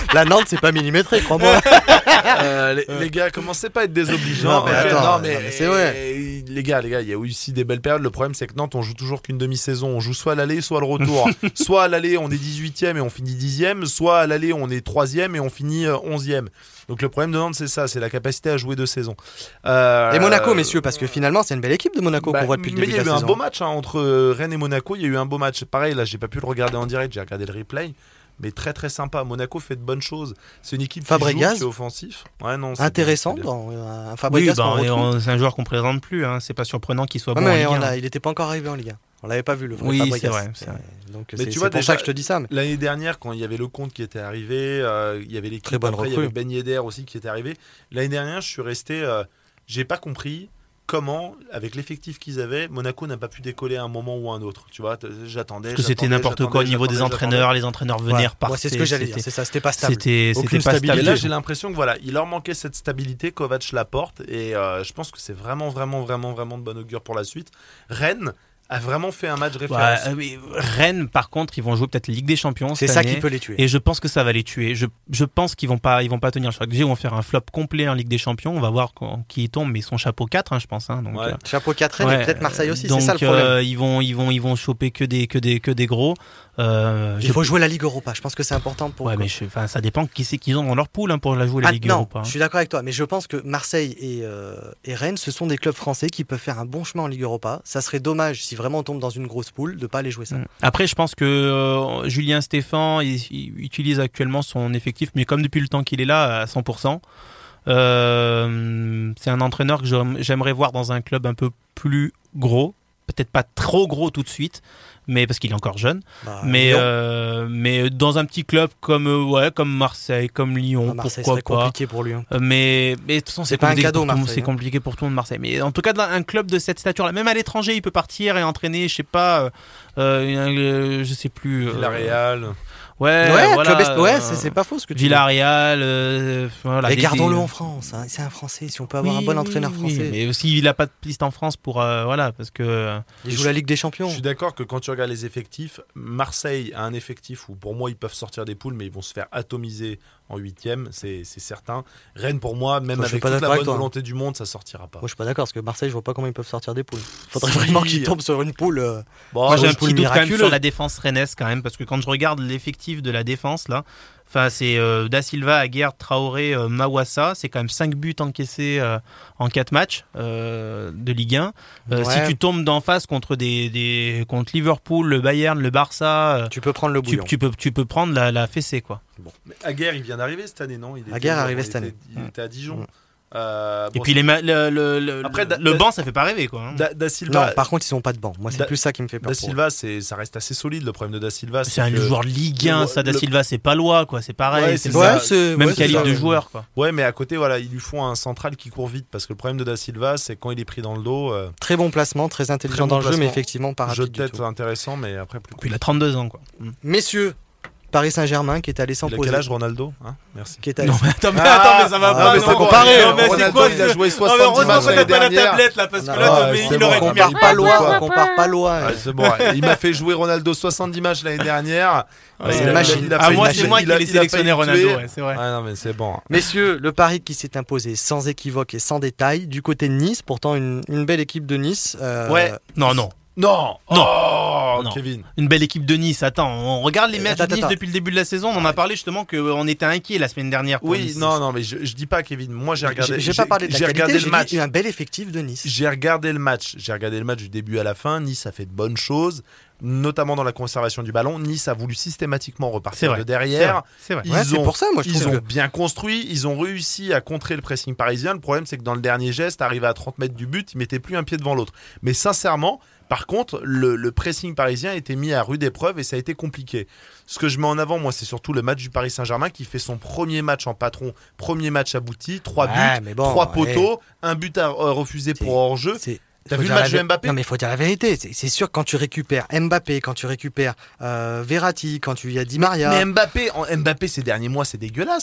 S2: La Nantes, c'est pas millimétré, crois-moi.
S4: Euh, les, les gars, commencez pas à être désobligeants.
S2: Non, mais
S4: Ok,
S2: attends,
S4: non, mais,
S2: non, mais c'est vrai.
S4: euh, Les gars, les gars, il y a eu aussi des belles périodes. Le problème, c'est que Nantes, on joue toujours qu'une demi-saison. On joue soit à l'aller, soit à le retour. Soit à l'aller, on est dix-huitième et on finit dixième. Soit à l'aller, on est troisième et on finit euh, onzième. Donc le problème de Nantes, c'est ça, c'est la capacité à jouer deux saisons. Euh,
S2: Et Monaco, messieurs, parce que finalement, c'est une belle équipe de Monaco
S4: bah,
S2: qu'on voit depuis le
S4: mais
S2: début
S4: il y
S2: de
S4: a
S2: la
S4: eu un
S2: saison.
S4: beau match hein, entre euh, Rennes et Monaco. Il y a eu un beau match. Pareil, là, j'ai pas pu le regarder en direct. J'ai regardé le replay. Mais très très sympa. Monaco fait de bonnes choses. C'est une équipe qui
S2: Fabregas,
S4: joue, qui est offensif. Ouais, non, c'est
S2: Intéressant,
S4: bien, c'est bien.
S2: dans, euh, un
S3: Oui,
S2: Fabregas
S3: bah,
S2: qu'on
S3: on est-
S2: retrouve.
S3: on- c'est un joueur qu'on présente plus. Hein. C'est pas surprenant qu'il soit
S2: Ouais,
S3: bon en
S2: mais
S3: Ligue
S2: on
S3: un.
S2: a- il était pas encore arrivé en Ligue un. On l'avait pas vu, le vrai
S3: Oui,
S2: Fabregas.
S3: c'est vrai, c'est vrai.
S2: Euh, Donc
S4: Mais
S2: c'est
S4: tu
S2: c'est
S4: vois,
S2: pour
S4: déjà,
S2: ça que je te dis ça. mais-
S4: L'année dernière, quand il y avait Lecomte qui était arrivé, euh, il y avait l'équipe,
S2: Très bonne
S4: après, il y
S2: recrue.
S4: avait Ben Yedder aussi qui était arrivé. L'année dernière, je suis resté, euh, j'ai pas compris comment, avec l'effectif qu'ils avaient, Monaco n'a pas pu décoller à un moment ou à un autre. Tu vois, t- j'attendais.
S3: Parce que c'était
S4: j'attendais,
S3: n'importe quoi au
S4: j'attendais,
S3: niveau des
S4: j'attendais,
S3: entraîneurs. Les entraîneurs venaient,
S2: Ouais.
S3: repartaient.
S2: Moi, c'est ce que j'allais dire,
S3: c'était-
S2: c'est ça, c'était pas stable.
S3: C'était
S2: Aucune
S3: c'était pas
S2: stabilité.
S4: Et
S3: stable.
S4: là, j'ai l'impression que voilà, il leur manquait cette stabilité. Kovac l'apporte et euh, je pense que c'est vraiment, vraiment, vraiment, vraiment de bon augure pour la suite. Rennes a vraiment fait un match
S3: Ouais,
S4: référence.
S3: euh, oui, Rennes, par contre, ils vont jouer peut-être la Ligue des Champions.
S2: C'est
S3: cette
S2: ça
S3: année.
S2: qui peut les tuer.
S3: Et je pense que ça va les tuer. Je, je pense qu'ils vont pas, ils vont pas tenir. Je crois que G vont faire un flop complet en Ligue des Champions. On va voir quand- qui y tombe, mais ils sont chapeau quatre, hein, je pense. Hein, donc,
S4: Ouais.
S3: euh,
S2: Chapeau quatre Rennes
S3: ouais,
S2: et peut-être Marseille aussi,
S3: donc,
S2: c'est ça le problème.
S3: euh, ils vont, ils vont, ils vont choper que des, que des, que des gros. Euh,
S2: Il
S3: j'ai-
S2: faut jouer la Ligue Europa, je pense que c'est important pour.
S3: Ouais, mais je- enfin, ça dépend qui c'est qu'ils ont dans leur poule hein, pour la jouer la
S2: Ah,
S3: Ligue
S2: non,
S3: Europa. hein.
S2: je suis d'accord avec toi, mais je pense que Marseille et, euh, et Rennes, ce sont des clubs français qui peuvent faire un bon chemin en Ligue Europa. Ça serait dommage, si vraiment on tombe dans une grosse poule, de pas aller jouer ça.
S3: Mm. Après, je pense que euh, Julien Stéphan il, il utilise actuellement son effectif, mais comme depuis le temps qu'il est là, à cent pour cent. Euh, c'est un entraîneur que j'aim- j'aimerais voir dans un club un peu plus gros, peut-être pas trop gros tout de suite, mais parce qu'il est encore jeune.
S2: Bah,
S3: mais
S2: Lyon,
S3: euh, mais dans un petit club comme euh, ouais comme Marseille, comme Lyon,
S2: à Marseille,
S3: pourquoi
S2: serait
S3: pas.
S2: compliqué pour lui. hein.
S3: Euh, Mais, mais de toute façon,
S2: C'est
S3: c'est
S2: pas un
S3: compliqué
S2: cadeau,
S3: pour tout le monde,
S2: Marseille,
S3: c'est
S2: hein.
S3: compliqué pour tout le monde Marseille. Mais en tout cas, dans un club de cette stature-là, même à l'étranger, il peut partir et entraîner, je sais pas, euh, euh, je sais plus. euh,
S4: Villarreal.
S3: Ouais,
S2: Ouais,
S3: voilà,
S2: club est- ouais,
S3: euh,
S2: c'est c'est pas faux ce que tu dis.
S3: Villarreal. Euh, voilà,
S2: Et
S3: des-
S2: gardons-le
S3: des-
S2: en France, hein, c'est un Français. Si on peut avoir
S3: Oui,
S2: un bon entraîneur
S3: oui,
S2: français,
S3: mais aussi, il a pas de piste en France pour euh, voilà, parce que
S2: il joue la Ligue des Champions.
S4: Je suis d'accord que quand tu regardes les effectifs, Marseille a un effectif où pour moi ils peuvent sortir des poules, mais ils vont se faire atomiser en huitième, c'est c'est certain. Rennes pour moi, même
S2: Moi, je suis
S4: avec
S2: pas
S4: toute la
S2: d'accord avec
S4: bonne
S2: toi, hein.
S4: volonté du monde, ça sortira pas.
S2: Moi, je suis pas d'accord parce que Marseille, je vois pas comment ils peuvent sortir des poules. Faudrait
S4: Si.
S2: vraiment qu'ils tombent sur une poule. euh,
S4: Bon,
S3: moi j'ai
S4: ouais,
S3: un
S2: je- poule
S3: petit doute quand même
S2: miraculeuse.
S3: sur la défense rennaise quand même, parce que quand je regarde l'effectif de la défense là, enfin c'est euh, Da Silva, Aguerd, Traoré, euh, Mawassa, c'est quand même cinq buts encaissés euh, en quatre matchs euh, de Ligue un. Euh,
S2: Ouais.
S3: Si tu tombes d'en face contre des, des contre Liverpool, le Bayern, le Barça, euh,
S2: Tu peux prendre le
S3: tu,
S2: bouillon.
S3: tu peux tu peux prendre la, la fessée quoi.
S4: mais Aguerd, il vient d'arriver cette année, non il était-
S2: Aguerd est arrivé
S4: il
S2: cette
S4: était-
S2: année.
S4: Il était à Dijon.
S2: Mm.
S4: Euh,
S3: Et
S4: bon,
S3: puis les ma- le, le, le,
S4: Après,
S3: le-
S4: Da-
S3: le
S4: Da-
S3: banc ça fait pas rêver quoi. hein.
S4: Da, Da Silva,
S2: Non, par contre, ils sont pas de banc. Moi, c'est
S4: Da-
S2: plus ça qui me fait peur.
S4: Da
S2: pour eux.
S4: Silva, c'est ça reste assez solide. Le problème de Da Silva,
S3: C'est un
S4: que-
S3: joueur de Ligue un,
S4: le-
S3: ça Da
S4: le-
S3: Silva c'est pas loi quoi, c'est pareil,
S4: Ouais,
S3: c'est
S4: c'est
S3: le
S4: ça.
S2: Ouais, c'est
S3: même
S2: ouais, c'est
S3: calibre
S2: ça.
S3: de joueur quoi.
S4: Ouais, mais à côté, voilà, il lui faut un central qui court vite parce que le problème de Da Silva, c'est quand il est pris dans le dos, euh,
S2: Très bon placement, très intelligent
S4: Très bon
S2: dans le jeu, mais
S4: placement.
S2: effectivement pas
S4: jeu
S2: rapide
S4: de
S2: du
S4: tête
S2: tout.
S4: intéressant, mais après plus.
S3: Puis il a trente-deux ans quoi.
S2: Messieurs, Paris Saint-Germain qui est allé
S4: Il a
S2: s'imposer.
S4: quel âge Ronaldo hein Merci.
S2: Qui est allé
S3: Non mais attends mais,
S4: Ah,
S3: attends, mais ça va
S4: ah,
S3: pas.
S4: mais
S3: non,
S4: faut
S3: bon,
S4: comparer,
S3: non, mais c'est
S4: Ronaldo,
S3: quoi,
S4: il a
S3: ce-
S4: joué
S3: Non, mais
S4: soixante-dix
S3: heureusement
S4: matchs
S3: qu'on n'a
S4: l'année
S3: pas la
S4: dernière.
S3: tablette là parce que
S2: Non,
S3: là
S4: ouais,
S3: mais
S4: c'est
S3: il
S4: bon,
S3: aurait
S4: on
S3: combien
S2: compare pas loin, on compare pas loin.
S4: Ah, c'est bon, il m'a fait jouer Ronaldo soixante-dix matchs l'année dernière.
S3: Ouais,
S2: c'est
S4: Il
S2: une
S4: a-
S2: machine.
S4: il a
S3: Ah
S4: failli-
S3: moi
S4: il
S3: c'est
S4: a-
S3: moi
S4: il
S3: qui
S4: a-
S3: l'ai
S4: il a
S3: sélectionné
S4: failli
S3: Ronaldo,
S4: tuer.
S3: ouais, c'est vrai.
S4: Ouais, non, mais c'est bon.
S2: Messieurs, le Paris qui s'est imposé sans équivoque et sans détail du côté de Nice, pourtant une, une belle équipe de Nice. euh,
S4: Ouais.
S3: Non non.
S4: Non,
S3: Non.
S4: Oh,
S3: Non.
S4: Kevin.
S3: Une belle équipe de Nice. Attends, on regarde les
S2: Euh,
S3: matchs
S2: attends,
S3: de Nice
S2: attends.
S3: depuis le début de la saison. On en a parlé justement qu'on était inquiet la semaine dernière. pour
S4: Oui,
S3: Nice.
S4: non, non, mais je, je dis pas Kevin. Moi, j'ai regardé.
S2: J'ai j'ai pas parlé de la
S4: j'ai
S2: qualité,
S4: regardé
S2: j'ai
S4: le match.
S2: dit un bel effectif de Nice.
S4: J'ai regardé le match. J'ai regardé le match du début à la fin. Nice a fait de bonnes choses, notamment dans la conservation du ballon. Nice a voulu systématiquement
S3: C'est
S4: repartir
S3: vrai.
S4: de
S3: C'est
S4: derrière.
S3: vrai. C'est vrai.
S4: Ils
S2: Ouais, c'est
S4: ont-
S2: pour ça, moi je
S4: Ils
S2: trouve
S4: ont
S2: que
S4: bien construit, ils ont réussi à contrer le pressing parisien. Le problème, c'est que dans le dernier geste, arrivé à trente mètres du but, ils mettaient plus un pied devant l'autre. Mais sincèrement, par contre, le, le pressing parisien était mis à rude épreuve et ça a été compliqué. Ce que je mets en avant, moi, c'est surtout le match du Paris Saint-Germain qui fait son premier match en patron, premier match abouti, trois
S2: Ouais,
S4: buts,
S2: mais bon,
S4: trois
S2: ouais.
S4: poteaux, un but à euh, refuser pour
S2: C'est-
S4: hors-jeu.
S2: c'est.
S4: T'as
S2: faut
S4: vu le
S2: dire
S4: match
S2: la
S4: de
S2: vé-
S4: Mbappé
S2: Non, mais il faut dire la vérité. C'est c'est sûr que quand tu récupères Mbappé, quand tu récupères euh, Verratti, quand tu y as Di Maria.
S4: Mais Mbappé, en, Mbappé ces derniers mois, c'est dégueulasse. Hein.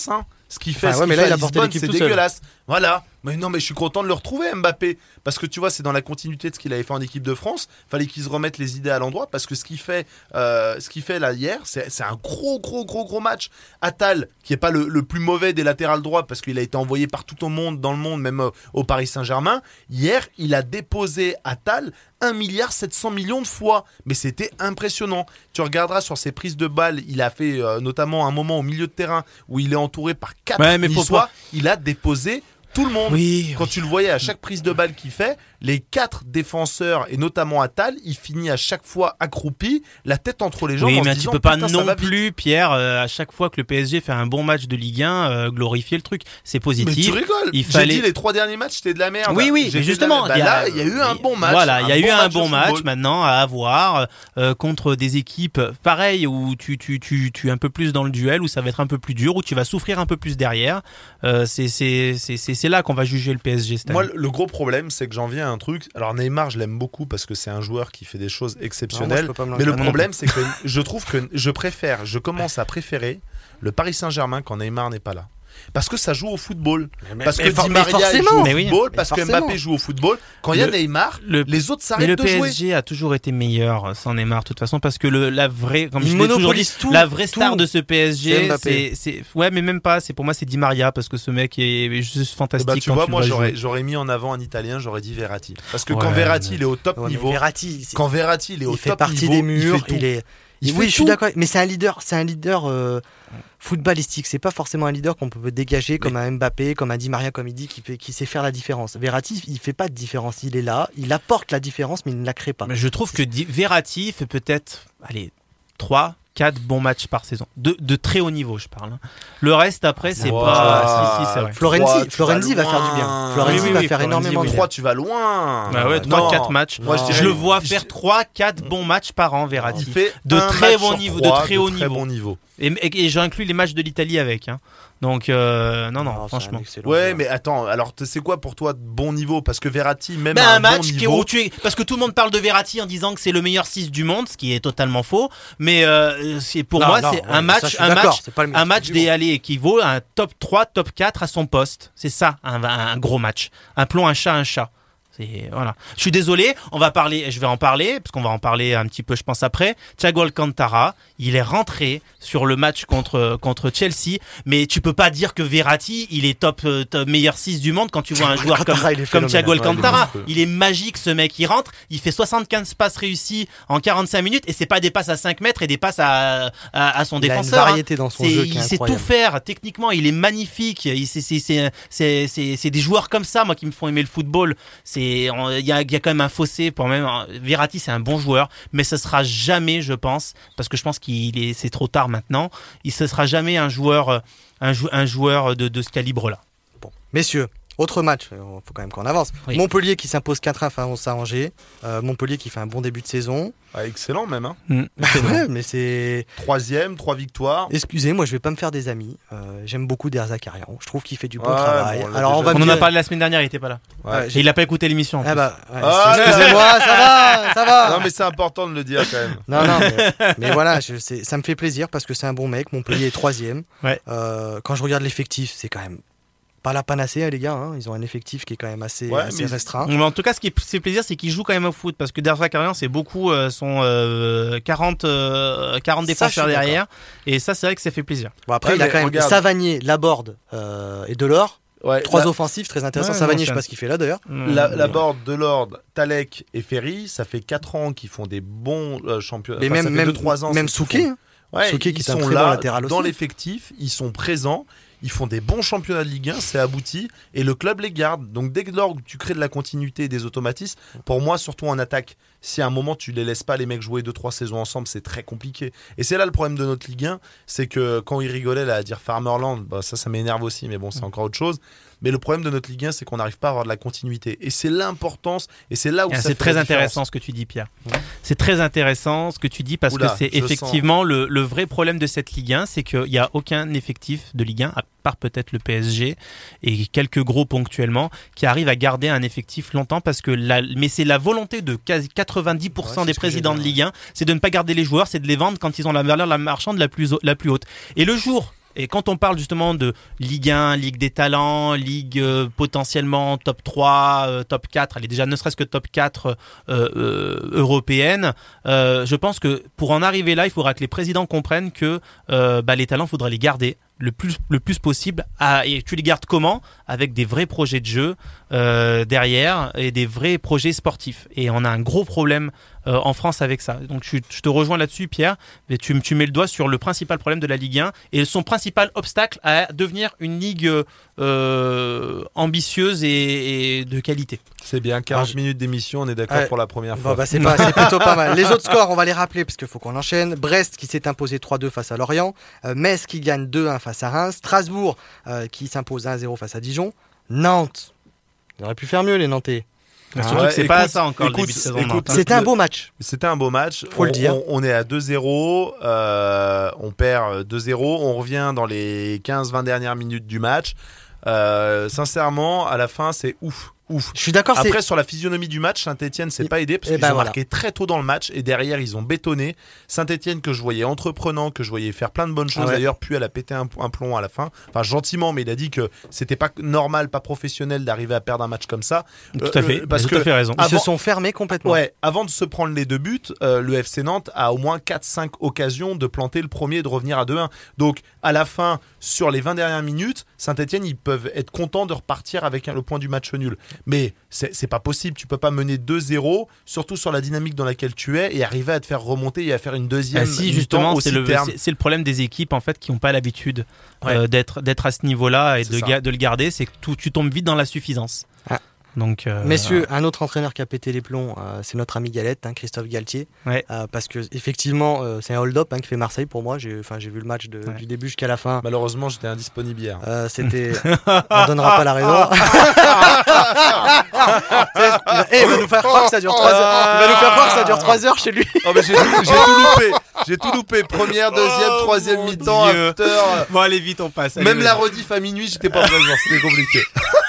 S4: Ce qu'il fait,
S2: Enfin,
S4: ce
S2: ouais,
S4: qu'il
S2: mais là,
S4: fait
S2: il
S4: à
S2: a porté
S4: Lisbonne,
S2: l'équipe
S4: c'est
S2: tout seul.
S4: dégueulasse. Voilà. Mais non, mais je suis content de le retrouver, Mbappé. Parce que tu vois, c'est dans la continuité de ce qu'il avait fait en équipe de France. Fallait qu'il se remette les idées à l'endroit. Parce que ce qu'il fait, euh, ce qu'il fait là hier, c'est, c'est un gros, gros, gros, gros match. Attal, qui est pas le, le plus mauvais des latérales droits, parce qu'il a été envoyé partout au monde, dans le monde, même euh, au Paris Saint-Germain. Hier, il a déposé Attal un milliard sept cents millions de fois. Mais c'était impressionnant. Tu regarderas sur ses prises de balles, il a fait euh, notamment un moment au milieu de terrain où il est entouré par quatre
S3: Ouais, mais faut
S4: Niçois.
S3: pas-
S4: Il a déposé tout le monde.
S3: Oui.
S4: Quand tu le voyais à chaque prise de balle qu'il fait, les quatre défenseurs, et notamment Attal, il finit à chaque fois accroupi, la tête entre les jambes.
S3: Oui,
S4: en
S3: mais
S4: se
S3: tu
S4: disant,
S3: peux pas
S4: putain, ça
S3: non
S4: va vite.
S3: plus, Pierre, euh, à chaque fois que le P S G fait un bon match de Ligue un, euh, glorifier le truc. C'est
S4: Mais
S3: positif.
S4: tu rigoles.
S3: Il
S4: J'ai
S3: fallait-
S4: dit les trois derniers matchs, c'était de la merde.
S3: Oui, oui,
S4: J'ai
S3: mais
S4: dit de
S3: justement,
S4: la merde. Bah là, il y a eu un bon match.
S3: Voilà, il y a eu un
S4: de
S3: bon match
S4: football.
S3: maintenant à avoir euh, contre des équipes pareilles où tu, tu, tu, tu es un peu plus dans le duel, où ça va être un peu plus dur, où tu vas souffrir un peu plus derrière. Euh, c'est, c'est, c'est, c'est, c'est là qu'on va juger le P S G cette
S4: Moi,
S3: année.
S4: le le gros problème, c'est que j'en viens à un truc. Alors, Neymar, je l'aime beaucoup parce que c'est un joueur qui fait des choses
S2: Non, moi, je
S4: exceptionnelles.
S2: peux pas me
S4: Mais le
S2: lancer.
S4: problème, c'est que je trouve que je préfère, je commence à préférer le Paris Saint-Germain quand Neymar n'est pas là. Parce que ça joue au football.
S2: Mais-
S4: Parce
S2: mais
S4: que
S2: for-
S4: Di
S2: mais
S4: Maria il
S2: forcément.
S4: joue au
S3: Mais oui.
S4: football,
S2: Mais
S4: parce que
S2: forcément.
S4: Mbappé joue au football. Quand il y a
S3: Le-
S4: Neymar,
S3: le-
S4: les autres
S3: Mais
S4: s'arrêtent
S3: le
S4: de
S3: P S
S4: jouer.
S3: G a toujours été meilleur sans Neymar, de toute façon, parce que le, la vraie, comme
S2: Il
S3: je l'ai toujours dit,
S2: monopolise tout.
S3: la vraie star
S2: tout.
S3: de ce P S
S2: C'est
S3: G,
S2: Mbappé.
S3: c'est, c'est, ouais, mais même pas. C'est pour moi, c'est Di Maria parce que ce mec est juste
S4: Eh
S3: fantastique.
S4: ben, tu
S3: quand
S4: vois,
S3: tu
S4: moi
S3: le vois
S4: j'aurais,
S3: jouer.
S4: j'aurais mis en avant un Italien, j'aurais dit Verratti. Parce que
S3: Ouais,
S4: quand Verratti
S3: mais-
S4: il est au top
S2: Ouais, mais
S4: niveau,
S2: Verratti, c'est-
S4: quand Verratti il est au
S2: il fait
S4: top
S2: partie
S4: niveau,
S2: des murs.
S4: il fait tout.
S2: Il est.
S4: Il
S2: oui,
S4: fait
S2: je suis
S4: tout.
S2: d'accord. Mais c'est un leader. C'est un leader euh, footballistique. C'est pas forcément un leader qu'on peut dégager comme un Mbappé, comme un Di Maria, comme il dit, qui, fait, qui sait faire la différence. Verratti, il fait pas de différence. Il est là, il apporte la différence, mais il ne la crée pas.
S3: Mais je trouve que Di- Verratti fait peut-être, allez, trois, quatre bons matchs par saison. De, de très haut niveau, je parle. hein. Le reste, après, c'est
S4: Wow.
S3: pas. Si, si, c'est vrai.
S2: Florenzi,
S4: Trois, tu
S2: Florenzi
S4: vas
S2: va faire du bien.
S4: loin.
S2: Florenzi
S3: Oui, oui,
S2: va
S3: oui,
S2: faire
S3: Florenzi,
S2: énormément
S3: oui.
S2: de bien.
S4: trois, tu vas loin.
S3: Bah ouais,
S4: Non.
S3: trois quatre matchs.
S4: Moi, je,
S2: Non.
S4: dirais-
S3: Je le vois
S4: je-
S3: faire trois quatre bons matchs par an,
S4: Il
S3: Verratti.
S4: fait
S3: De
S4: un
S3: très
S4: match
S3: bon
S4: sur
S3: niveau, de
S4: trois,
S3: très haut
S4: très
S3: niveau.
S4: bon niveau.
S3: Et, et, et j'inclus les matchs de l'Italie avec. Hein. Donc, euh, non, non,
S2: Non, c'est un
S3: franchement.
S2: excellent
S4: Ouais,
S2: joueur.
S4: mais attends, alors t- c'est quoi pour toi de bon niveau? Parce que Verratti, même
S3: Ben,
S4: à
S3: un
S4: un
S3: match
S4: bon
S3: qui est
S4: niveau,
S3: où tu es, parce que tout le monde parle de Verratti en disant que c'est le meilleur six du monde, ce qui est totalement faux. Mais euh, c'est pour
S2: Non,
S3: moi,
S2: non,
S3: c'est
S2: ouais,
S3: un
S2: ça,
S3: match,
S2: je suis
S3: un
S2: d'accord,
S3: match,
S2: c'est pas le meilleur
S3: un match
S2: du
S3: des
S2: monde.
S3: allées équivaut à un top trois, top quatre à son poste. C'est ça, un, un gros match. Un plomb, un chat, un chat. C'est, voilà. Je suis désolé, on va parler, je vais en parler, parce qu'on va en parler un petit peu, je pense, après. Thiago Alcantara, il est rentré sur le match contre, contre Chelsea, mais tu peux pas dire que Verratti, il est top, euh, top meilleur six du monde quand tu vois un joueur comme,
S2: Alcantara, il est
S3: comme Thiago
S2: phénoménal.
S3: Alcantara.
S4: Ouais, il est monstrueux.
S3: Il est magique, ce mec. Il rentre, il fait soixante-quinze passes réussies en quarante-cinq minutes, et c'est pas des passes à cinq mètres et des passes à, à, à son
S2: Il a une
S3: défenseur. hein.
S2: variété dans son
S3: C'est-
S2: jeu qui est
S3: il sait tout
S2: incroyable.
S3: faire techniquement, il est magnifique. Il- C'est c'est- c'est- c'est- c'est- c'est des joueurs comme ça, moi, qui me font aimer le football. C'est on- il y a, il y a quand même un fossé pour même. Verratti, c'est un bon joueur, mais ce sera jamais, je pense, parce que je pense qu'il est c'est trop tard maintenant. Il ce sera jamais un joueur, euh, un, jou- un joueur de, de ce calibre-là.
S2: Bon. Messieurs, autre match, il faut quand même qu'on avance.
S3: Oui.
S2: Montpellier qui s'impose quatre un face à Angers. Euh, Montpellier qui fait un bon début de saison.
S4: Ah, excellent même. Hein.
S3: Mm.
S2: Ouais, mais c'est.
S4: Troisième, trois victoires.
S2: Excusez, moi je vais pas me faire des amis. Euh, J'aime beaucoup Der Zakarian. Je trouve qu'il fait du bon
S4: Ouais,
S2: travail.
S4: bon, on l'a
S2: Alors on
S4: déjà
S2: va
S3: On
S2: me
S3: en a
S2: dire-
S3: parlé la semaine dernière, il était pas là.
S4: Ouais.
S2: Ouais,
S3: Et il a pas écouté l'émission. en
S2: Ah
S3: plus.
S2: bah, ouais,
S4: Ah,
S2: excusez-moi, ça va, ça va.
S4: Non mais c'est important de le dire quand même.
S2: Non, non, mais, mais voilà, je, c'est- ça me fait plaisir parce que c'est un bon mec. Montpellier est troisième.
S3: Ouais.
S2: Euh, quand je regarde l'effectif, c'est quand même pas la panacée, hein, les gars. Hein. Ils ont un effectif qui est quand même assez,
S4: Ouais,
S2: assez
S4: mais-
S2: restreint.
S3: Mais en tout cas, ce qui fait plaisir, c'est qu'il joue quand même au foot, parce que Der Zakarian, c'est beaucoup, euh, sont euh, quarante, euh, quarante
S2: Ça,
S3: défenseurs
S2: je suis
S3: derrière, et ça, c'est vrai que ça fait plaisir.
S2: Bon, après,
S4: Ouais,
S2: il a
S4: mais
S2: quand même
S4: regarde.
S2: Savanier, Laborde euh, et Delors.
S4: Ouais,
S2: Trois
S4: la,
S2: offensifs très intéressants.
S3: Ouais,
S2: Savanier,
S3: non,
S2: je sais
S3: ça-
S2: pas ce qu'il fait là d'ailleurs.
S4: la,
S3: Euh,
S4: la Borde, Delors, Talek et Ferry, ça fait quatre ans qu'ils font des bons euh, championnats.
S2: Mais
S4: Enfin,
S2: même,
S4: ça fait
S2: même,
S4: deux, trois ans,
S2: même
S4: c'est qu'ils
S2: Souquet.
S4: font-
S2: hein.
S4: Ouais,
S2: Souquet qui
S4: ils
S2: est un
S4: sont
S2: très bon
S4: là
S2: latéral
S4: dans
S2: aussi.
S4: l'effectif, ils sont présents, ils font des bons championnats de Ligue un, c'est abouti et le club les garde. Donc dès que lors que tu crées de la continuité et des automatismes, pour moi surtout en attaque, si à un moment tu les laisses pas les mecs jouer deux trois saisons ensemble, c'est très compliqué. Et c'est là le problème de notre Ligue un, c'est que quand ils rigolaient là à dire Farmerland, bah ça ça m'énerve aussi, mais bon c'est encore autre chose. Mais le problème de notre Ligue un, c'est qu'on n'arrive pas à avoir de la continuité. Et c'est l'importance, et c'est là où
S3: Ah,
S4: ça
S3: c'est
S4: fait
S3: très
S4: la différence.
S3: intéressant ce que tu dis, Pierre. C'est très intéressant ce que tu dis parce
S4: Oula,
S3: que c'est
S4: je
S3: effectivement le, le vrai problème de cette Ligue un, c'est qu'il n'y a aucun effectif de Ligue un, à part peut-être le P S G et quelques gros ponctuellement, qui arrive à garder un effectif longtemps parce que la, mais c'est la volonté de quasi quatre-vingt-dix pour cent
S2: Ouais, c'est
S3: des
S2: ce que j'ai
S3: présidents
S2: dit,
S3: de
S2: ouais.
S3: Ligue un, c'est de ne pas garder les joueurs, c'est de les vendre quand ils ont la valeur la marchande la plus, la plus haute. Et le jour Et quand on parle justement de Ligue un, Ligue des talents, Ligue euh, potentiellement top trois, euh, top quatre, allez déjà ne serait-ce que top quatre euh, euh, européenne, euh, je pense que pour en arriver là, il faudra que les présidents comprennent que euh, bah, les talents, il faudra les garder le plus le plus possible. À, et tu les gardes comment ? Avec des vrais projets de jeu euh, derrière et des vrais projets sportifs. Et on a un gros problème euh, en France avec ça. Donc je, je te rejoins là-dessus, Pierre. Mais tu, tu mets le doigt sur le principal problème de la Ligue un et son principal obstacle à devenir une ligue euh, ambitieuse et, et de qualité.
S4: C'est bien, quarante ah, minutes d'émission, on est d'accord ouais. pour la première fois.
S2: Bon, bah, c'est, pas, c'est plutôt pas mal. Les autres scores, on va les rappeler parce qu'il faut qu'on enchaîne. Brest qui s'est imposé trois deux face à Lorient. Euh, Metz qui gagne deux un face à Reims. Strasbourg euh, qui s'impose un à zéro face à Dijon. Nantes, ils auraient pu faire mieux les Nantais.
S3: Ah, surtout ouais, que c'est écoute, pas ça encore écoute, le début de saison. Écoute,
S2: c'était un beau match.
S4: C'était un beau match.
S2: Faut
S4: on,
S2: le dire.
S4: On, on est à deux zéro. Euh, on perd deux zéro. On revient dans les quinze vingt dernières minutes du match. Euh, sincèrement, à la fin, c'est ouf. Ouf.
S2: Je suis d'accord.
S4: Après,
S2: c'est...
S4: sur la physionomie du match, Saint-Etienne s'est
S2: et,
S4: pas aidé parce qu'ils
S2: ben
S4: ont
S2: voilà.
S4: marqué très tôt dans le match et derrière ils ont bétonné. Saint-Etienne que je voyais entreprenant, que je voyais faire plein de bonnes choses. Ah ouais. D'ailleurs, puis elle a pété un, un plomb à la fin. Enfin, gentiment, mais il a dit que c'était pas normal, pas professionnel d'arriver à perdre un match comme ça.
S3: Tout à fait. Euh, parce
S2: que
S3: tout à fait raison.
S2: Ils avant, se sont fermés complètement.
S4: Ouais. Avant de se prendre les deux buts, euh, le F C Nantes a au moins quatre cinq occasions de planter le premier et de revenir à deux un. Donc, à la fin, sur les vingt dernières minutes, Saint-Etienne, ils peuvent être contents de repartir avec un, le point du match nul. Mais c'est, c'est pas possible, tu peux pas mener deux zéro, surtout sur la dynamique dans laquelle tu es, et arriver à te faire remonter et à faire une deuxième.
S3: Ah si, justement, c'est le, c'est, c'est le problème des équipes en fait qui n'ont pas l'habitude ouais. euh, d'être, d'être à ce niveau-là et de, ga- de le garder, c'est que tout, tu tombes vite dans la suffisance. Ah. Donc, euh,
S2: Messieurs, un autre entraîneur qui a pété les plombs, euh, c'est notre ami Galette, hein, Christophe Galtier.
S3: Ouais.
S2: Euh, parce que effectivement, euh, c'est un hold-up hein, qui fait Marseille pour moi. J'ai, j'ai vu le match de, ouais. du début jusqu'à la fin.
S4: Malheureusement, j'étais indisponible hier.
S2: Euh, c'était, on ne donnera pas la raison. Et il va nous faire croire que ça dure trois heures. Il va nous faire croire que ça dure trois heures chez lui.
S4: Oh, mais j'ai, tout, j'ai tout loupé. J'ai tout loupé. Première, deuxième, oh, troisième mi-temps,
S3: Dieu.
S4: after.
S3: Bon, allez vite, on passe. Allez,
S4: Même
S3: allez.
S4: la rediff à minuit, j'étais pas présent. C'était compliqué.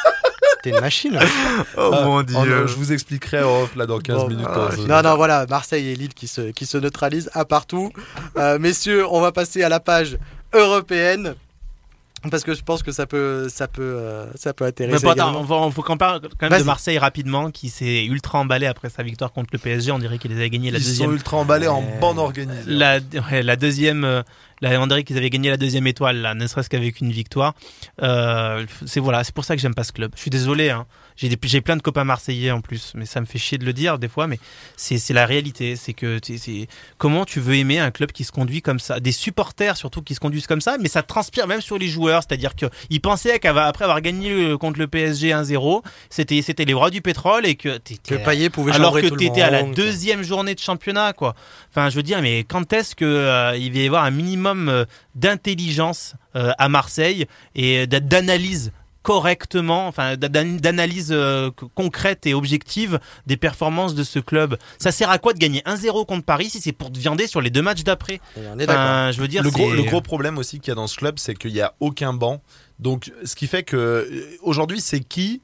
S2: T'es une machine.
S3: Oh
S4: ah,
S3: mon Dieu.
S4: Oh non, je vous expliquerai en off là dans quinze bon, minutes.
S2: Euh, non, non, voilà, Marseille et Lille qui se, qui se neutralisent à partout. Euh, messieurs, on va passer à la page européenne. Parce que je pense que ça peut, ça peut, euh, ça peut intéresser.
S3: Mais attends, on, va, on faut qu'on parle quand même Vas-y. de Marseille rapidement, qui s'est ultra emballé après sa victoire contre le P S G. On dirait qu'il les avait gagné la
S4: Ils
S3: deuxième.
S4: Ils sont ultra emballés en
S2: euh...
S4: bande organisée.
S3: La, ouais, la deuxième, euh, la, on dirait qu'ils avaient gagné la deuxième étoile, là, ne serait-ce qu'avec une victoire. Euh, c'est voilà, c'est pour ça que j'aime pas ce club. Je suis désolé, hein. J'ai, des, j'ai plein de copains marseillais en plus, mais ça me fait chier de le dire des fois, mais c'est, c'est la réalité. C'est que c'est, c'est, comment tu veux aimer un club qui se conduit comme ça, des supporters surtout qui se conduisent comme ça, mais ça transpire même sur les joueurs, c'est-à-dire qu'ils pensaient qu'après avoir gagné contre le P S G un zéro, c'était, c'était les rois du pétrole et que t'étais,
S2: que Payet pouvait
S3: alors que
S2: tout
S3: t'étais
S2: le
S3: à la
S2: monde,
S3: deuxième quoi. journée de championnat, quoi. Enfin, je veux dire, mais quand est-ce que euh, il va y avoir un minimum euh, d'intelligence euh, à Marseille et d'analyse correctement, enfin d'analyse euh, concrète et objective des performances de ce club. Ça sert à quoi de gagner un zéro contre Paris si c'est pour te viander sur les deux matchs d'après ?
S2: On est d'accord.
S3: Enfin, je veux dire,
S4: le,
S3: c'est...
S4: gros, le gros problème aussi qu'il y a dans ce club, c'est qu'il n'y a aucun banc. Donc, ce qui fait que aujourd'hui, c'est qui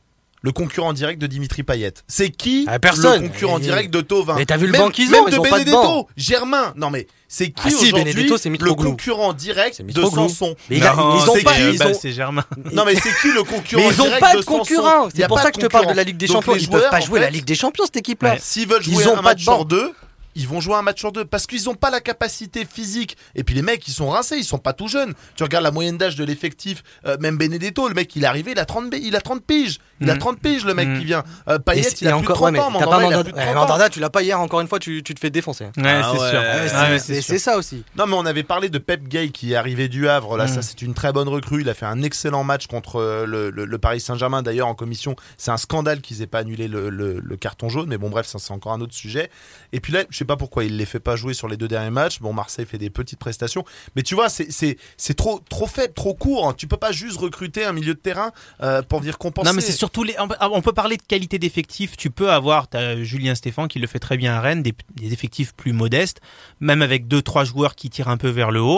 S4: le concurrent direct de Dimitri Payet? C'est qui
S2: ah, personne.
S4: le concurrent
S2: mais...
S4: direct de Thauvin?
S2: Mais t'as vu le
S4: même,
S2: banc qu'ils
S4: même
S2: ont,
S4: de
S2: ils ont
S4: Benedetto,
S2: pas de banc.
S4: Germain. Non mais c'est qui
S2: ah, si,
S4: aujourd'hui
S2: c'est
S4: le concurrent direct de Sanson?
S2: Mais non,
S3: ils ont
S2: c'est
S3: pas,
S2: qui,
S3: ils
S2: ils
S3: ont...
S2: ont...
S3: c'est Germain.
S4: Non mais c'est qui le concurrent
S2: mais ils ont
S4: direct
S2: pas
S4: de
S2: de concurrent. C'est pour ça que je te parle de la Ligue des Champions. Ils peuvent pas jouer la Ligue des Champions cette équipe-là.
S4: S'ils veulent jouer un match sur deux, ils vont jouer un match sur deux parce qu'ils n'ont pas la capacité physique. Et puis les mecs, ils sont rincés, ils sont pas tout jeunes. Tu regardes la moyenne d'âge de l'effectif, euh, même Benedetto, le mec, il est arrivé, il a trente, il a trente piges. Il mmh. a trente piges, le mec mmh. qui vient. Euh, Payet, il a plus de trente ans.
S2: Mandanda, tu l'as pas hier, encore une fois, tu, tu te fais défoncer.
S3: Ouais, ah c'est ouais, sûr.
S2: Ouais, c'est, ah ouais, c'est, c'est, c'est ça aussi.
S4: Non, mais on avait parlé de Pep Gay qui est arrivé du Havre. Là, mmh. ça, c'est une très bonne recrue. Il a fait un excellent match contre le, le, le Paris Saint-Germain. D'ailleurs, en commission, c'est un scandale qu'ils aient pas annulé le, le, le carton jaune. Mais bon, bref, ça, c'est encore un autre sujet. Et puis là, je sais pas pourquoi il les fait pas jouer sur les deux derniers matchs. Bon, Marseille fait des petites prestations, mais tu vois, c'est c'est c'est trop trop faible, trop court. Tu peux pas juste recruter un milieu de terrain euh, pour venir compenser.
S3: Non, mais c'est surtout les. On peut parler de qualité d'effectifs. Tu peux avoir t'as Julien Stéphan qui le fait très bien à Rennes, des, des effectifs plus modestes, même avec deux trois joueurs qui tirent un peu vers le haut.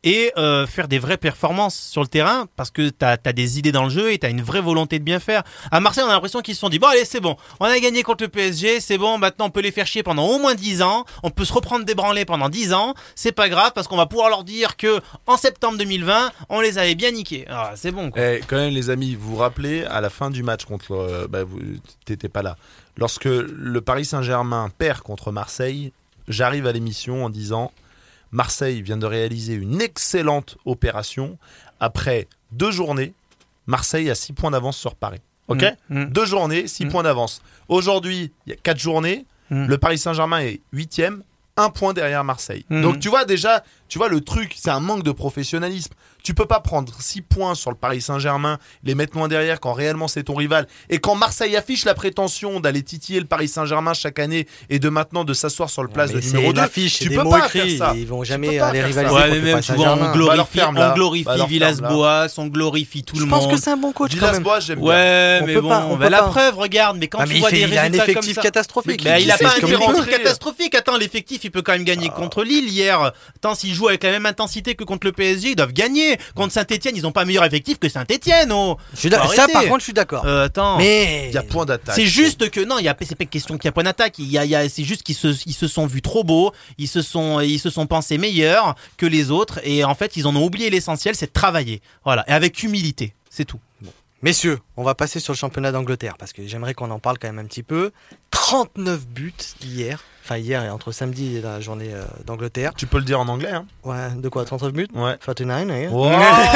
S3: et euh, faire des vraies performances sur le terrain parce que t'as t'as des idées dans le jeu et t'as une vraie volonté de bien faire. À Marseille, on a l'impression qu'ils se sont dit bon allez c'est bon, on a gagné contre le P S G, c'est bon, maintenant on peut les faire chier pendant au moins dix ans, on peut se reprendre des branlés pendant dix ans, c'est pas grave parce qu'on va pouvoir leur dire que en septembre deux mille vingt, on les avait bien niqués. Ah, c'est bon quoi.
S4: Eh, quand même les amis, vous vous rappelez à la fin du match contre euh, bah, vous t'étais pas là. Lorsque le Paris Saint-Germain perd contre Marseille, j'arrive à l'émission en disant Marseille vient de réaliser une excellente opération. Après deux journées, Marseille a six points d'avance sur Paris. Ok,
S3: mmh, mmh.
S4: Deux journées, six mmh. points d'avance. Aujourd'hui, il y a quatre journées. Mmh. Le Paris Saint-Germain est huitième, un point derrière Marseille. Mmh. Donc tu vois déjà, tu vois le truc, c'est un manque de professionnalisme. Tu peux pas prendre six points sur le Paris Saint-Germain, les mettre loin derrière quand réellement c'est ton rival. Et quand Marseille affiche la prétention d'aller titiller le Paris Saint-Germain chaque année et de maintenant de s'asseoir sur le place
S2: ouais,
S4: de numéro deux,
S2: tu
S4: peux
S2: pas
S4: faire ça.
S2: Ils vont jamais aller rivaliser.
S3: Ouais, mais même, tu vois, on glorifie,
S4: bah,
S3: on glorifie
S4: bah,
S3: Villas-Boas, on glorifie tout le monde.
S2: Je pense que c'est un bon coach quand même.
S4: Villas-Boas, j'aime bien.
S3: Ouais,
S2: on
S3: mais
S2: peut
S3: bon,
S2: pas, on
S3: bah,
S2: peut
S3: la
S2: pas.
S3: preuve, regarde, mais quand
S2: ah,
S3: tu
S2: mais
S3: vois
S2: fait,
S3: des
S2: il a un
S3: résultats
S2: effectif
S3: comme ça,
S2: catastrophique.
S3: bah, il a pas un effectif
S4: rentré.
S3: catastrophique. Attends, l'effectif, il peut quand même gagner ah. contre Lille hier. Attends, s'ils jouent avec la même intensité que contre le P S G, ils doivent gagner. Contre Saint-Etienne, ils ont pas un meilleur effectif que Saint-Etienne. Oh.
S2: Je suis d'accord. Ça, par contre, je suis d'accord.
S3: Euh, attends.
S2: Mais
S4: il y a point d'attaque.
S3: C'est juste que non, il y a c'est pas une question qu'il y a point d'attaque. Il y a, il y a c'est juste qu'ils se ils se sont vus trop beaux. Ils se sont ils se sont pensés meilleurs que les autres et en fait ils en ont oublié l'essentiel, c'est de travailler. Voilà, et avec humilité, c'est tout.
S2: Bon. Messieurs, on va passer sur le championnat d'Angleterre parce que j'aimerais qu'on en parle quand même un petit peu. trente-neuf buts hier. Enfin, hier, et entre samedi et la journée euh, d'Angleterre.
S4: Tu peux le dire en anglais, hein.
S2: Ouais, de quoi, trente-neuf buts?
S4: Ouais.
S2: trente-neuf, yeah.
S4: Wow.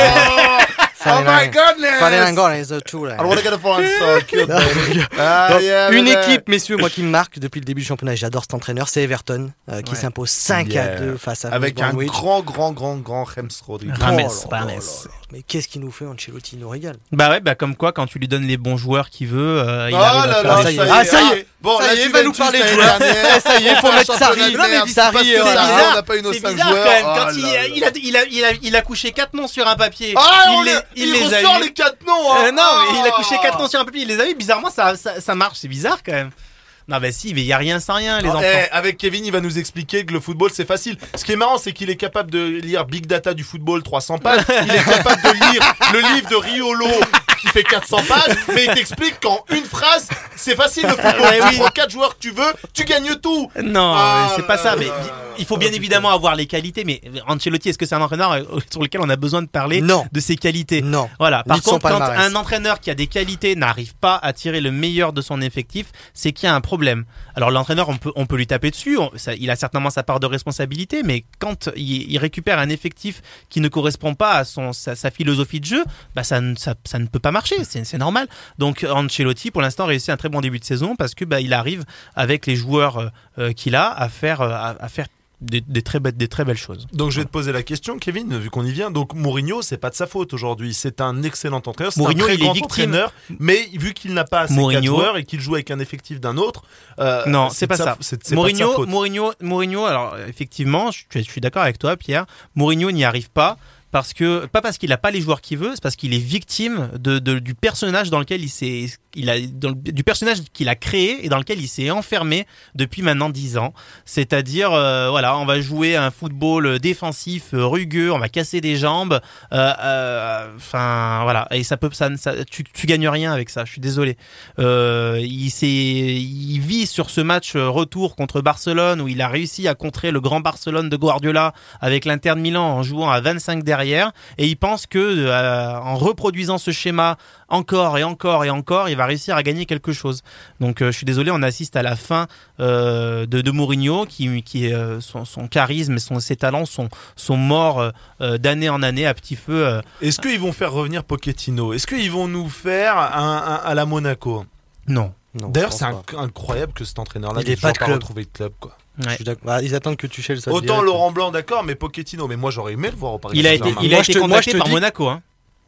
S4: Oh my goodness!
S2: trente-neuf goals, it's a two,
S4: I don't want to get a phone, so cute, baby. Ah,
S2: Donc,
S4: yeah,
S2: une
S4: yeah.
S2: équipe, messieurs, moi qui me marque depuis le début du championnat, j'adore cet entraîneur, c'est Everton, euh, qui
S3: ouais.
S2: s'impose cinq
S4: yeah.
S2: à deux face à
S4: avec un
S2: Bromwich.
S4: grand, grand, grand, grand James Rodriguez.
S3: Rames,
S2: Oh là
S3: Rames.
S2: là là là. Mais qu'est-ce qu'il nous fait, Ancelotti, il nous régale.
S3: Bah ouais, bah comme quoi, quand tu lui donnes les bons joueurs qu'il veut, euh, il
S4: Oh
S3: arrive
S4: là
S3: à faire
S4: là,
S3: des
S4: ça y
S3: choses.
S4: est.
S2: Ah, ça y est.
S4: Bon,
S2: Ça
S4: là,
S2: y est,
S4: tu
S2: il va
S4: viens
S2: nous
S4: juste
S2: parler de
S4: l'année
S2: joueurs.
S4: dernière.
S2: Ça y est, faut mettre Sarri.
S4: Non, mais
S2: Sarri,
S4: parce que
S2: euh,
S3: C'est
S4: Sarri,
S3: bizarre,
S4: on n'a pas eu nos
S3: c'est
S4: cinq
S3: bizarre
S4: joueurs.
S3: quand même.
S4: Oh
S3: Quand
S4: là
S3: il,
S4: là.
S3: il, a, il, a, il, a, il a couché quatre noms sur un papier.
S4: Ah,
S3: il
S4: on
S3: les,
S4: les,
S3: il
S4: il
S3: les a
S4: ressort
S3: eu.
S4: les quatre noms. Hein.
S3: Euh, non, mais il a
S4: Ah.
S3: couché quatre noms sur un papier, il les a eu. Bizarrement, ça, ça, ça marche. C'est bizarre quand même. Non, bah si, mais il y a rien sans rien, les
S4: Ah,
S3: enfants.
S4: eh, avec Kevin, il va nous expliquer que le football c'est facile. Ce qui est marrant, c'est qu'il est capable de lire Big Data du football trois cents pages. Il est capable de lire le livre de Riolo qui fait quatre cents pages, mais il t'explique qu'en une phrase, c'est facile le football.
S3: Ouais,
S4: tu
S3: oui.
S4: prends quatre joueurs que tu veux, tu gagnes tout.
S3: Non,
S4: Ah
S3: c'est pas
S4: là
S3: ça.
S4: là
S3: Mais
S4: là.
S3: il faut bien évidemment avoir les qualités. Mais Ancelotti, est-ce que c'est un entraîneur euh, sur lequel on a besoin de parler
S2: Non.
S3: de ses qualités?
S2: Non.
S3: Voilà.
S2: Ni
S3: Par
S2: de son
S3: contre, quand
S2: palmarès.
S3: un entraîneur qui a des qualités n'arrive pas à tirer le meilleur de son effectif, c'est qu'il y a un problème. Alors l'entraîneur, on peut, on peut lui taper dessus. On- ça- il a certainement sa part de responsabilité, mais quand il, il récupère un effectif qui ne correspond pas à son, sa, sa philosophie de jeu, bah ça, ne- ça, ça ne peut pas marcher. C'est, c'est normal. Donc Ancelotti, pour l'instant, réussit un très bon début de saison parce que bah il arrive avec les joueurs euh, euh, qu'il a à faire, euh, à, à faire des, des très belles, des très belles choses.
S4: Donc je vais te poser la question, Kevin, vu qu'on y vient. Donc Mourinho, c'est pas de sa faute aujourd'hui. C'est un excellent entraîneur, c'est
S3: Mourinho,
S4: un très
S3: il est
S4: grand
S3: victime.
S4: entraîneur, mais vu qu'il n'a pas assez
S3: Mourinho-
S4: quatre joueurs et qu'il joue avec un effectif d'un autre, euh,
S3: Non, c'est
S4: de
S3: pas
S4: sa-
S3: ça.
S4: C'est, c'est pas de sa
S3: Mourinho,
S4: faute.
S3: Mourinho, Mourinho. Alors effectivement, je, je suis d'accord avec toi, Pierre. Mourinho n'y arrive pas. Parce que, pas parce qu'il n'a pas les joueurs qu'il veut, c'est parce qu'il est victime de, de, du personnage dans lequel il s'est, il a, dans le- du personnage qu'il a créé et dans lequel il s'est enfermé depuis maintenant dix ans. C'est-à-dire, euh, voilà, on va jouer un football défensif, euh, rugueux, on va casser des jambes, euh, euh, enfin, voilà. Et ça peut, ça, ça tu, tu gagnes rien avec ça, je suis désolé. Euh, il s'est, il vit sur ce match euh, retour contre Barcelone où il a réussi à contrer le grand Barcelone de Guardiola avec l'Inter de Milan en jouant à vingt-cinq derrière. Et il pense que euh, en reproduisant ce schéma encore et encore et encore, il va réussir à gagner quelque chose. Donc euh, je suis désolé, on assiste à la fin euh, de, de Mourinho qui, qui est euh, son, son charisme et son, ses talents sont, sont morts euh, d'année en année à petit feu. Euh.
S4: Est-ce qu'ils vont faire revenir Pochettino? Est-ce qu'ils vont nous faire un, un, à la Monaco?
S3: Non.
S2: Non,
S4: D'ailleurs,
S2: je
S4: c'est
S2: pense
S4: inc-
S2: pas.
S4: incroyable que cet entraîneur-là
S2: Il
S4: n'ait
S2: est pas
S4: toujours
S2: de
S4: pas
S2: club.
S4: retrouvé de club, quoi.
S2: Je
S3: Ouais.
S2: suis d'accord. Bah, ils attendent que Tuchel soit
S4: Autant
S2: direct.
S4: Laurent Blanc, d'accord, mais Pochettino, mais moi j'aurais aimé le voir au Paris
S3: Il a été,
S4: Saint-Germain.
S3: il a
S2: Moi,
S3: été
S2: je te- moi,
S3: contacté
S2: je te
S3: par
S2: dis-
S3: Monaco. Hein.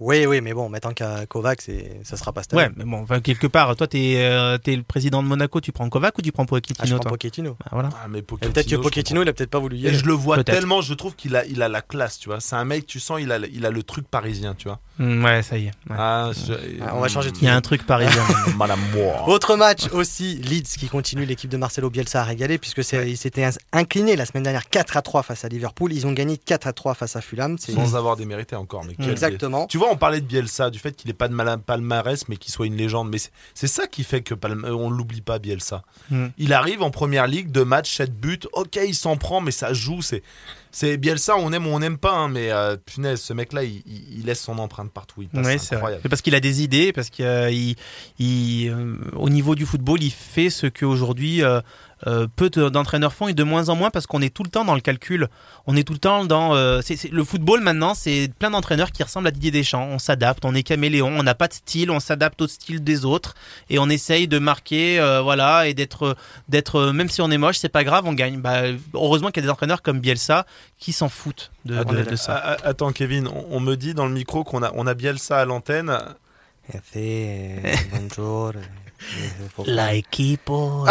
S2: Oui, oui, mais bon, maintenant qu'à Kovac, c'est... ça sera pas cette
S3: Ouais,
S2: année.
S3: mais bon, enfin, quelque part, toi, t'es, euh, t'es le président de Monaco, tu prends Kovac ou tu prends
S2: Ah, je
S3: Pochettino,
S2: prends
S3: toi
S2: Pochettino.
S3: Bah, voilà.
S4: Ah, mais
S2: Et
S4: Pochettino,
S2: peut-être que
S4: je
S2: Pochettino, il a peut-être pas voulu y
S4: Et
S2: aller.
S4: je le vois
S3: Peut-être.
S4: tellement, je trouve qu'il a, il a la classe, tu vois. C'est un mec, tu sens, il a, il a le truc parisien, tu vois.
S3: Mm, ouais, ça y est. Ouais.
S4: Ah, je-
S2: Ah, on va changer de
S3: Il y a un truc parisien.
S4: Madame moi.
S2: Autre match aussi, Leeds qui continue, l'équipe de Marcelo Bielsa a régalé puisque c'est, il s'était ins- incliné la semaine dernière quatre à trois face à Liverpool. Ils ont gagné quatre à trois face à Fulham. C'est...
S4: Sans avoir démérité encore. Mais quel
S2: Exactement.
S4: Tu vois, on parlait de Bielsa, du fait qu'il n'ait pas de mal- palmarès, mais qu'il soit une légende. Mais c'est, c'est ça qui fait que Palme- on ne l'oublie pas, Bielsa.
S3: Mm.
S4: Il arrive en première ligue, deux matchs, sept buts. Ok, il s'en prend, mais ça joue. C'est, c'est Bielsa, on aime ou on n'aime pas. Hein, mais euh, punaise, ce mec-là, il, il- il laisse son empreinte partout. Il passe,
S3: Ouais,
S4: c'est
S3: c'est vrai.
S4: incroyable.
S3: C'est parce qu'il a des idées, parce qu'il il, il, euh, au niveau du football, il fait ce qu'aujourd'hui euh, euh, peu de- d'entraîneurs font et de moins en moins parce qu'on est tout le temps dans le calcul. On est tout le temps dans. Euh, c'est, c'est- le football maintenant, c'est plein d'entraîneurs qui ressemblent à Didier Deschamps. On s'adapte, on est caméléon, on n'a pas de style, on s'adapte au style des autres et on essaye de marquer, euh, voilà, et d'être, d'être, même si on est moche, c'est pas grave, on gagne. Bah, heureusement qu'il y a des entraîneurs comme Bielsa qui s'en foutent de,
S4: Ah,
S3: de-
S4: mais-
S3: de ça.
S4: ah, ah, Attends, Kevin, on, on me dit dans le micro qu'on a, on a Bielsa à l'antenne.
S2: Eh, fait, eh, bonjour. eh, faut pas-
S3: La equipo.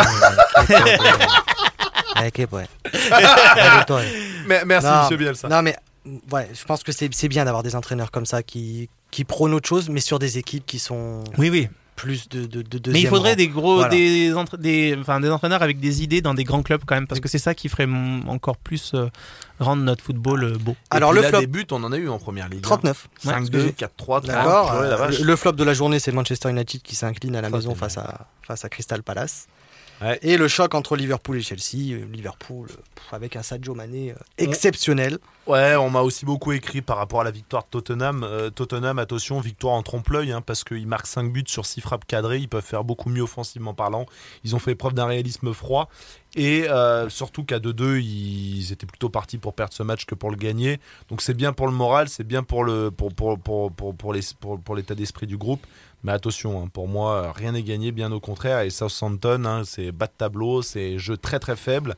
S2: Eh, l'équipe, ouais. Calme-toi, ouais.
S4: Mais, merci,
S2: Non,
S4: monsieur Bielsa.
S2: Non, mais ouais, je pense que c'est, c'est bien d'avoir des entraîneurs comme ça qui, qui prônent autre chose, mais sur des équipes qui sont
S3: Oui, oui.
S2: plus de, de, de
S3: Mais
S2: deuxième
S3: il faudrait
S2: rang.
S3: des gros,
S2: Voilà.
S3: des, entra- des, enfin, des entraîneurs avec des idées dans des grands clubs quand même, parce que c'est ça qui ferait mm, encore plus euh, rendre notre football euh, beau.
S4: Et
S2: Alors,
S4: puis
S2: le
S4: là,
S2: flop.
S4: des buts, on en a eu en première ligue. hein.
S2: trente-neuf.
S4: cinq
S2: Ouais,
S4: deux,
S2: j'ai-
S4: quatre trois,
S2: D'accord.
S4: trente. Ouais, la
S2: euh,
S4: vache.
S2: le, le flop de la journée, c'est le Manchester United qui s'incline à la
S4: Ça,
S2: maison
S4: c'est
S2: face à, face à Crystal Palace.
S4: Ouais.
S2: Et le choc entre Liverpool et Chelsea. Euh, Liverpool, euh, pff, avec un Sadio Mané euh, exceptionnel.
S4: Ouais, on m'a aussi beaucoup écrit par rapport à la victoire de Tottenham. Euh, Tottenham, attention, victoire en trompe-l'œil, hein, parce qu'ils marquent cinq buts sur six frappes cadrées. Ils peuvent faire beaucoup mieux offensivement parlant. Ils ont fait preuve d'un réalisme froid. Et euh, surtout qu'à deux deux, ils étaient plutôt partis pour perdre ce match que pour le gagner. Donc c'est bien pour le moral, c'est bien pour, le, pour, pour, pour, pour, pour, les, pour, pour l'état d'esprit du groupe. Mais attention, hein, pour moi, rien n'est gagné, bien au contraire. Et Southampton, hein, c'est bas de tableau, c'est jeu très très faible.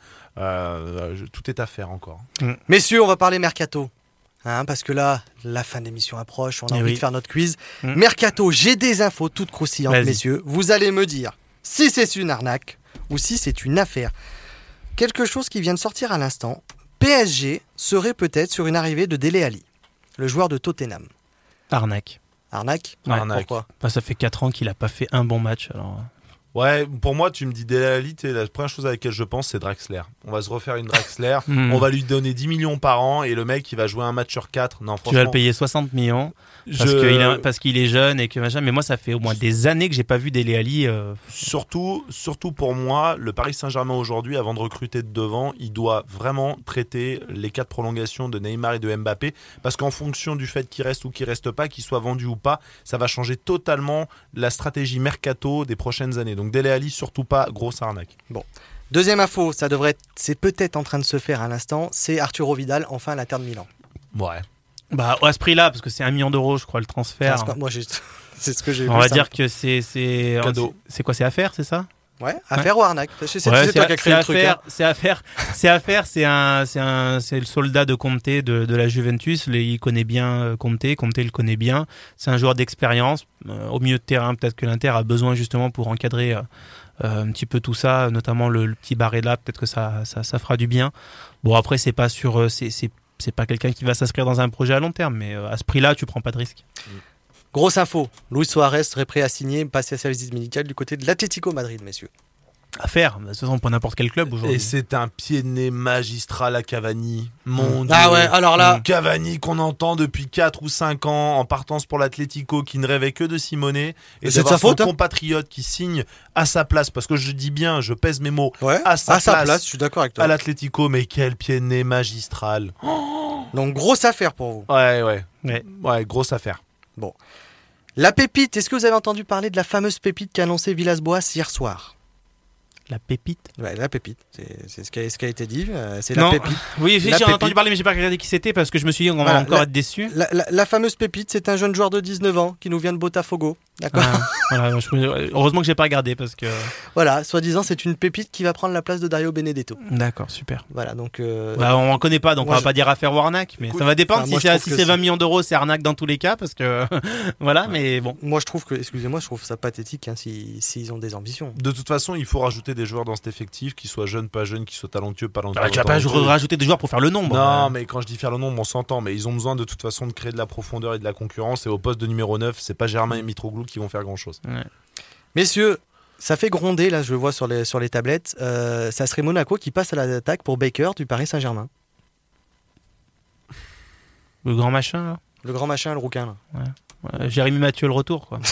S4: Euh, je- tout est à faire encore.
S2: Messieurs, on va parler mercato. Hein, parce que là, la fin de l'émission approche, on a
S3: Eh
S2: envie
S3: oui.
S2: de faire notre quiz.
S3: Mm.
S2: Mercato, j'ai des infos toutes croustillantes,
S3: Vas-y.
S2: messieurs. Vous allez me dire si c'est une arnaque ou si c'est une affaire. Quelque chose qui vient de sortir à l'instant. P S G serait peut-être sur une arrivée de Dele Alli, le joueur de Tottenham.
S3: Arnaque.
S2: Arnaque
S3: Ouais.
S4: Arnaque.
S2: Pourquoi
S3: Bah, ça fait quatre ans qu'il a pas fait un bon match. Alors...
S4: Ouais, pour moi, tu me dis Dele Alli, t'es- la première chose à laquelle je pense, c'est Draxler. On va se refaire une Draxler.
S3: Hmm.
S4: On va lui donner dix millions par an et le mec, il va jouer un match sur quatre. Non,
S3: Tu vas
S4: franchement.
S3: le payer soixante millions parce
S4: je-
S3: qu'il est, parce qu'il est jeune et que machin. Mais moi, ça fait au moins des années que j'ai pas vu Dele Alli. euh,
S4: Surtout, surtout pour moi, le Paris Saint-Germain aujourd'hui, avant de recruter de devant, il doit vraiment traiter les quatre prolongations de Neymar et de Mbappé, parce qu'en fonction du fait qu'il reste ou qu'il reste pas, qu'il soit vendu ou pas, ça va changer totalement la stratégie mercato des prochaines années. Donc Dele Alli, surtout pas, grosse arnaque.
S2: Deuxième info, ça devrait être, c'est peut-être en train de se faire à l'instant, c'est Arturo Vidal, enfin à l'Inter de Milan.
S4: Ouais.
S3: Bah, à ce prix-là, parce que c'est un million d'euros, je crois, le transfert.
S2: Enfin, moi, j'ai- c'est ce que j'ai vu.
S3: On va
S2: ça.
S3: dire que c'est, c'est,
S4: Cadeau.
S3: c'est quoi, c'est à faire, c'est ça?
S2: Ouais, affaire ou arnaque. C'est, c'est,
S3: Ouais,
S2: c'est toi
S3: à-
S2: qui as créé
S3: c'est
S2: le
S3: à
S2: truc.
S3: faire,
S2: hein.
S3: c'est à faire, c'est à faire, c'est un, c'est un, c'est le soldat de Conte de, de la Juventus. Le- Il connaît bien euh, Conte, Conte le connaît bien. C'est un joueur d'expérience. Euh, au milieu de terrain, peut-être que l'Inter a besoin justement pour encadrer euh, euh, un petit peu tout ça, notamment le, le petit Barella. Peut-être que ça, ça, ça fera du bien. Bon, après, c'est pas sur, euh, c'est, c'est, c'est pas quelqu'un qui va s'inscrire dans un projet à long terme, mais euh, à ce prix-là, tu prends pas de risque.
S2: Grosse info, Luis Suarez serait prêt à signer, passer à service médical du côté de l'Atlético Madrid, messieurs.
S3: À faire. De toute façon, pour n'importe quel club aujourd'hui.
S4: Et c'est un pied de nez magistral à Cavani. Mon
S2: Ah
S4: Dieu.
S2: ouais, alors là,
S4: Cavani qu'on entend depuis quatre ou cinq ans en partance pour l'Atlético, qui ne rêvait que de Simone, et
S2: C'est de
S4: d'avoir
S2: sa
S4: son
S2: faute, hein.
S4: compatriote qui signe à sa place, parce que je dis bien, je pèse mes mots,
S2: ouais,
S4: à sa
S2: à sa
S4: place,
S2: place, je suis d'accord avec toi.
S4: à l'Atlético, mais quel pied de nez magistral.
S2: Donc grosse affaire pour vous.
S4: Ouais, ouais,
S3: Ouais.
S4: ouais, grosse affaire.
S2: La pépite, est-ce que vous avez entendu parler de la fameuse pépite qu'a annoncé Villas-Boas hier soir?
S3: La pépite.
S2: Ouais, la pépite, c'est, c'est ce, qui a, ce qui a été dit, euh, c'est
S3: Non.
S2: la pépite.
S3: Oui, j'ai
S2: La
S3: j'ai
S2: pépite.
S3: entendu parler, mais j'ai pas regardé qui c'était parce que je me suis dit qu'on va
S2: Voilà,
S3: encore
S2: la-
S3: être déçu.
S2: La, la- la fameuse pépite, c'est un jeune joueur de dix-neuf ans qui nous vient de Botafogo, D'accord.
S3: Ah, voilà, je- heureusement que j'ai pas regardé parce que.
S2: Voilà, soi-disant, c'est une pépite qui va prendre la place de Dario Benedetto.
S3: D'accord, super.
S2: Voilà, donc. euh,
S3: Bah, on en connaît pas, donc
S2: moi,
S3: on va
S2: je-
S3: pas dire affaire ou arnaque, mais
S4: Écoute,
S3: ça va dépendre
S2: enfin,
S3: si
S2: moi, je
S3: c'est
S2: trouve
S3: si
S2: que
S3: c'est vingt
S2: c'est-
S3: millions d'euros, c'est arnaque dans tous les cas, parce que voilà, mais bon.
S2: Moi, je trouve que, excusez-moi, je trouve ça pathétique hein, si- s'ils ont des ambitions.
S4: De toute façon, il faut rajouter des joueurs dans cet effectif, qu'ils soient jeunes, pas jeunes, qu'ils soient talentueux, pas talentueux.
S3: Bah, tu vas pas
S4: talentueux.
S3: rajouter des joueurs pour faire le nombre.
S4: Non,
S3: Euh,
S4: mais quand je dis faire le nombre, on s'entend. Mais ils ont besoin de toute façon de créer de la profondeur et de la concurrence. Et au poste de numéro neuf, c'est pas Germain et Mitroglou qui vont faire grand chose.
S3: ouais.
S2: Messieurs, ça fait gronder, là, je le vois sur les, sur les tablettes. Euh, ça serait Monaco qui passe à l'attaque pour Baker du Paris Saint-Germain.
S3: Le grand machin, là.
S2: Le grand machin, le rouquin. Là.
S3: Euh, Jérémy Mathieu, le retour, quoi.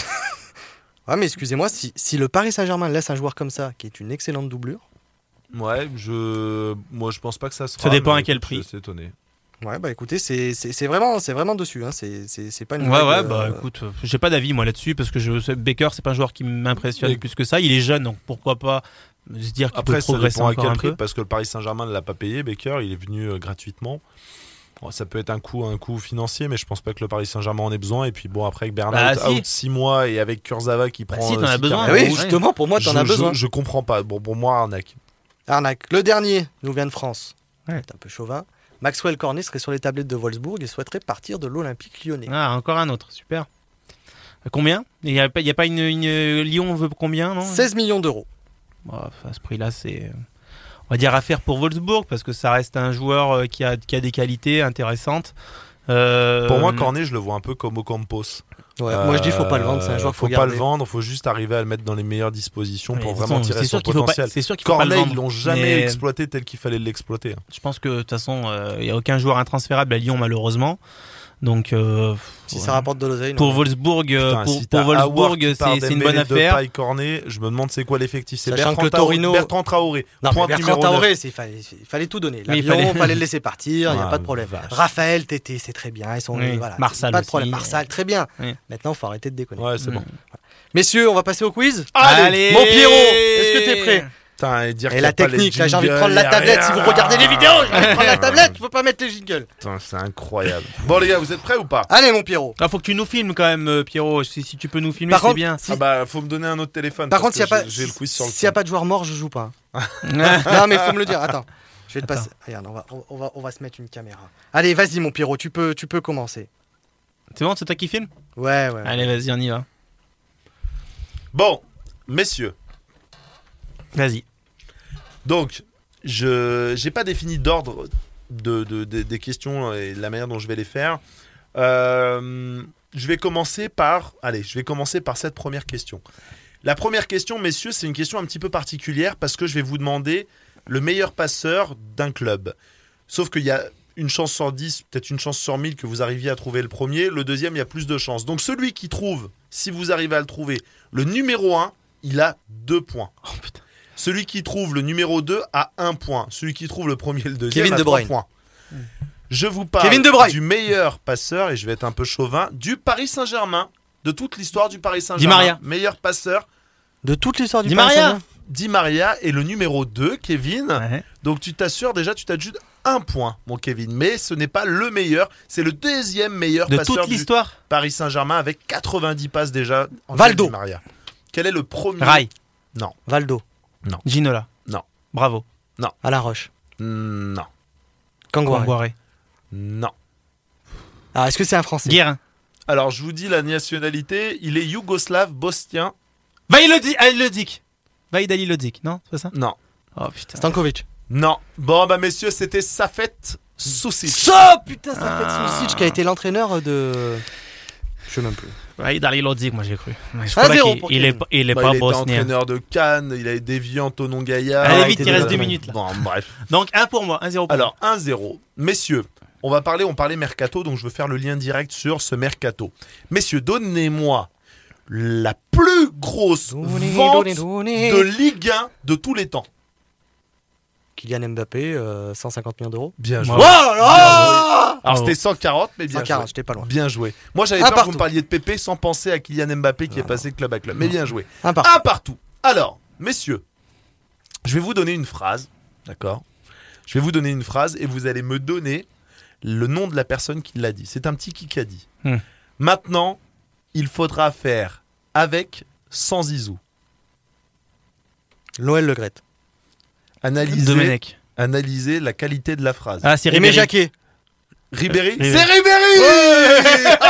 S2: Ah, mais excusez-moi, si, si le Paris Saint-Germain laisse un joueur comme ça, qui est une excellente doublure,
S4: Ouais, je, moi je pense pas que ça sera.
S3: Ça dépend
S4: mais
S3: à quel
S4: écoute,
S3: prix.
S4: Je suis étonné.
S2: ouais, bah écoutez, c'est c'est- c'est vraiment, c'est vraiment dessus. Hein. C'est c'est- c'est pas une
S3: Ouais,
S2: blague,
S3: ouais,
S2: euh,
S3: bah écoute, euh, j'ai pas d'avis moi là-dessus parce que je sais, Baker, c'est pas un joueur qui m'impressionne
S4: Et-
S3: plus que ça. Il est jeune, donc pourquoi pas se dire qu'il
S4: Après,
S3: peut
S4: ça
S3: progresser
S4: dépend à
S3: encore
S4: quel
S3: un
S4: prix,
S3: peu.
S4: parce que le Paris Saint-Germain ne l'a pas payé. Baker, il est venu euh, gratuitement. Bon, ça peut être un coût, un coût financier, mais je pense pas que le Paris Saint-Germain en ait besoin. Et puis bon, après avec Bernard
S3: Bah, si.
S4: out six mois et avec Kurzawa qui
S3: Bah,
S4: prend.
S3: si, t'en
S4: euh,
S3: as
S4: six
S3: besoin.
S2: Ah
S4: cartons
S2: oui,
S3: Ouais.
S4: rouges,
S2: justement, pour moi, t'en
S4: je,
S2: as besoin.
S4: Je, je comprends pas. Bon, pour moi, arnaque.
S2: Arnaque. Le dernier nous vient de France.
S3: Ouais.
S2: C'est un peu chauvin. Maxwell Cornet serait sur les tablettes de Wolfsburg et souhaiterait partir de l'Olympique lyonnais.
S3: Ah, encore un autre, super. Euh, Combien Il y a pas, il y a pas une, une Lyon veut combien non
S2: seize millions d'euros.
S3: Bon, à ce prix-là, c'est, euh, on va dire affaire pour Wolfsburg parce que ça reste un joueur euh, qui a, qui a des qualités intéressantes. Euh,
S4: Pour moi, Cornet, je le vois un peu comme Ocampos.
S2: Ouais, moi je dis faut pas le vendre, c'est un joueur
S4: Euh, faut
S2: qu'il
S4: pas
S2: garder.
S4: le vendre, faut juste arriver à le mettre dans les meilleures dispositions
S3: Ouais,
S4: pour
S3: de
S4: vraiment
S3: toute façon,
S4: tirer
S3: c'est
S4: son
S3: sûr qu'il faut pas-
S4: potentiel.
S3: C'est sûr qu'il faut pas le
S4: Cornet,
S3: vendre.
S4: ils l'ont jamais
S3: mais
S4: exploité tel qu'il fallait l'exploiter.
S3: Je pense que de toute façon, il n'y a aucun joueur intransférable à Lyon malheureusement. Donc euh,
S2: Si
S3: ouais.
S2: ça rapporte de l'oseille. non.
S3: pour Wolfsburg, euh,
S4: Putain,
S3: pour,
S4: si
S3: pour
S4: t'as Howard
S3: Wolfsburg,
S4: qui part
S3: c'est c'est une
S4: Dembélé,
S3: bonne affaire.
S4: Depay, Cornet, je me demande c'est quoi l'effectif. C'est
S2: Sachant
S4: Bertrand,
S2: que le
S4: Traoré-
S2: Torino-
S4: Bertrand Traoré.
S2: Non, mais
S4: Pointe
S2: Bertrand
S4: numéro neuf.
S2: Traoré, il fallait, il fallait tout donner.
S3: Oui, il
S2: L'avion, il
S3: fallait-
S2: fallait... le laisser partir, il n'y a
S4: Ouais,
S2: pas de problème.
S4: vache.
S2: Raphaël, Tété, c'est très bien. Ils sont,
S3: Oui,
S2: voilà,
S3: Marsal
S2: pas de problème.
S3: aussi.
S2: Marsal, très bien.
S3: Oui.
S2: Maintenant, il faut arrêter de déconner.
S4: Ouais, c'est bon.
S2: Messieurs, on va passer au quiz.
S3: Allez,
S2: Mon Pierrot, est-ce que t'es prêt?
S4: Putain, et dire
S2: Et
S4: qu'il y
S2: la
S4: a pas les
S2: technique, là, j'ai envie de
S4: jingles,
S2: prendre la
S4: y a
S2: tablette.
S4: rien.
S2: Si vous regardez les vidéos, j'ai envie de prendre la tablette, il faut pas mettre les jingles.
S4: Putain, c'est incroyable. Bon, les gars, vous êtes prêts ou pas?
S2: Allez, mon Pierrot.
S3: Ah, faut que tu nous filmes quand même, euh, Pierrot. Si, si tu peux nous filmer,
S2: Par
S3: c'est
S2: contre,
S3: bien.
S2: si-
S4: Ah bah, faut me donner un autre téléphone.
S2: Par
S4: parce
S2: contre, s'il n'y a
S4: que
S2: pas,
S4: j'ai- j'ai le quiz sur le
S2: s'il y a
S4: fond.
S2: pas de joueur mort, je joue pas. hein. Non, mais faut me le dire. Attends, je vais te passer. Regarde, on va, on va, on va se mettre une caméra. Allez, vas-y, mon Pierrot, tu peux, tu peux commencer.
S3: C'est bon, c'est toi qui filmes
S2: Ouais, ouais.
S3: Allez, vas-y, on y va.
S4: Bon, messieurs,
S3: Vas-y.
S4: donc, je j'ai pas défini d'ordre de, de- de- des questions et de la manière dont je vais les faire. Euh, je vais commencer par... Allez, je vais commencer par cette première question. La première question, messieurs, c'est une question un petit peu particulière parce que je vais vous demander le meilleur passeur d'un club. Sauf qu'il y a une chance sur dix, peut-être une chance sur mille que vous arriviez à trouver le premier. Le deuxième, il y a plus de chances. Donc celui qui trouve, si vous arrivez à le trouver, le numéro un, il a deux points.
S3: Oh putain.
S4: Celui qui trouve le numéro deux a un point. Celui qui trouve le premier et le deuxième
S2: Kevin
S4: a
S2: De
S4: trois
S2: Bruyne.
S4: points. Je vous parle
S2: Kevin De Bruyne.
S4: du meilleur passeur, et je vais être un peu chauvin, du Paris Saint-Germain, de toute l'histoire du Paris Saint-Germain.
S3: Di Maria.
S4: Meilleur passeur,
S2: De toute l'histoire du
S3: Di
S2: Paris
S3: Maria.
S2: Saint-Germain.
S4: Di Maria, et le numéro deux, Kevin.
S3: Ouais.
S4: Donc tu t'assures déjà, tu t'adjutes un point, mon Kevin. Mais ce n'est pas le meilleur, c'est le deuxième meilleur
S3: De
S4: passeur
S3: toute
S4: du
S3: l'histoire
S4: Paris Saint-Germain avec quatre-vingt-dix passes déjà. en
S2: Valdo.
S4: Di Maria. Quel est le premier?
S3: Rai,
S4: Non,
S2: Valdo.
S3: Ginola.
S4: Non.
S3: Bravo.
S2: Alain Roche.
S4: non,
S2: Kangouaré.
S3: Kouamboiré.
S4: non.
S2: Ah, est-ce que c'est un Français?
S3: Guérin.
S4: Alors je vous dis la nationalité, il est yougoslave, bostien.
S3: Vaïd Vaïd Ali Lodzik, non? C'est pas ça?
S4: Non,
S3: Oh putain.
S2: Stankovic.
S4: non. Bon bah messieurs, c'était Safet Soucic.
S2: Ça, putain, ça fait
S3: Ah.
S2: Soucic qui a été l'entraîneur de. Je sais même plus.
S3: Vaïd Ali Lodzik, moi j'ai cru. Mais je
S2: un
S3: crois
S2: zéro
S3: qu'il-
S2: pour
S3: il,
S2: Kevin.
S3: est, pas- il est
S4: Bah,
S3: pas
S4: il était
S3: bosnien.
S4: entraîneur de Cannes, il a déviant Tonon Gaillard.
S3: Allez
S2: Ah,
S3: vite,
S2: il
S3: il
S2: était
S3: reste deux
S2: de-
S3: minutes là.
S4: Bon bref.
S3: Donc un pour moi, un zéro pour
S4: Alors un zéro. Messieurs, on va parler, on parlait mercato, donc je veux faire le lien direct sur ce mercato. Messieurs, donnez-moi la plus grosse vente de Ligue un de tous les temps.
S2: Kylian Mbappé, euh, cent cinquante millions d'euros.
S4: Bien
S3: joué.
S2: Oh là là.
S4: Alors
S3: Bravo.
S4: c'était cent quarante, mais bien
S2: cent quarante,
S4: joué.
S2: j'étais pas loin.
S4: Bien joué. Moi j'avais
S2: Un
S4: peur que vous
S2: partout.
S4: me parliez de Pépé sans penser à Kylian Mbappé qui est passé club à club. Mais bien joué.
S2: Un par.
S4: Un partout. Alors, messieurs, je vais vous donner une phrase, d'accord? Je vais vous donner une phrase et vous allez me donner le nom de la personne qui l'a dit. C'est un petit kikadi.
S3: Hmm.
S4: Maintenant, il faudra faire avec, sans Zizou.
S2: Noël Le Graët.
S4: Analysez,
S3: Domenech.
S4: analysez la qualité de la phrase.
S3: Ah, c'est
S2: Aimé
S3: Ribéry.
S2: Jacquet.
S4: Ribéry,
S3: Ribéry.
S4: c'est Ribéry. Ouais.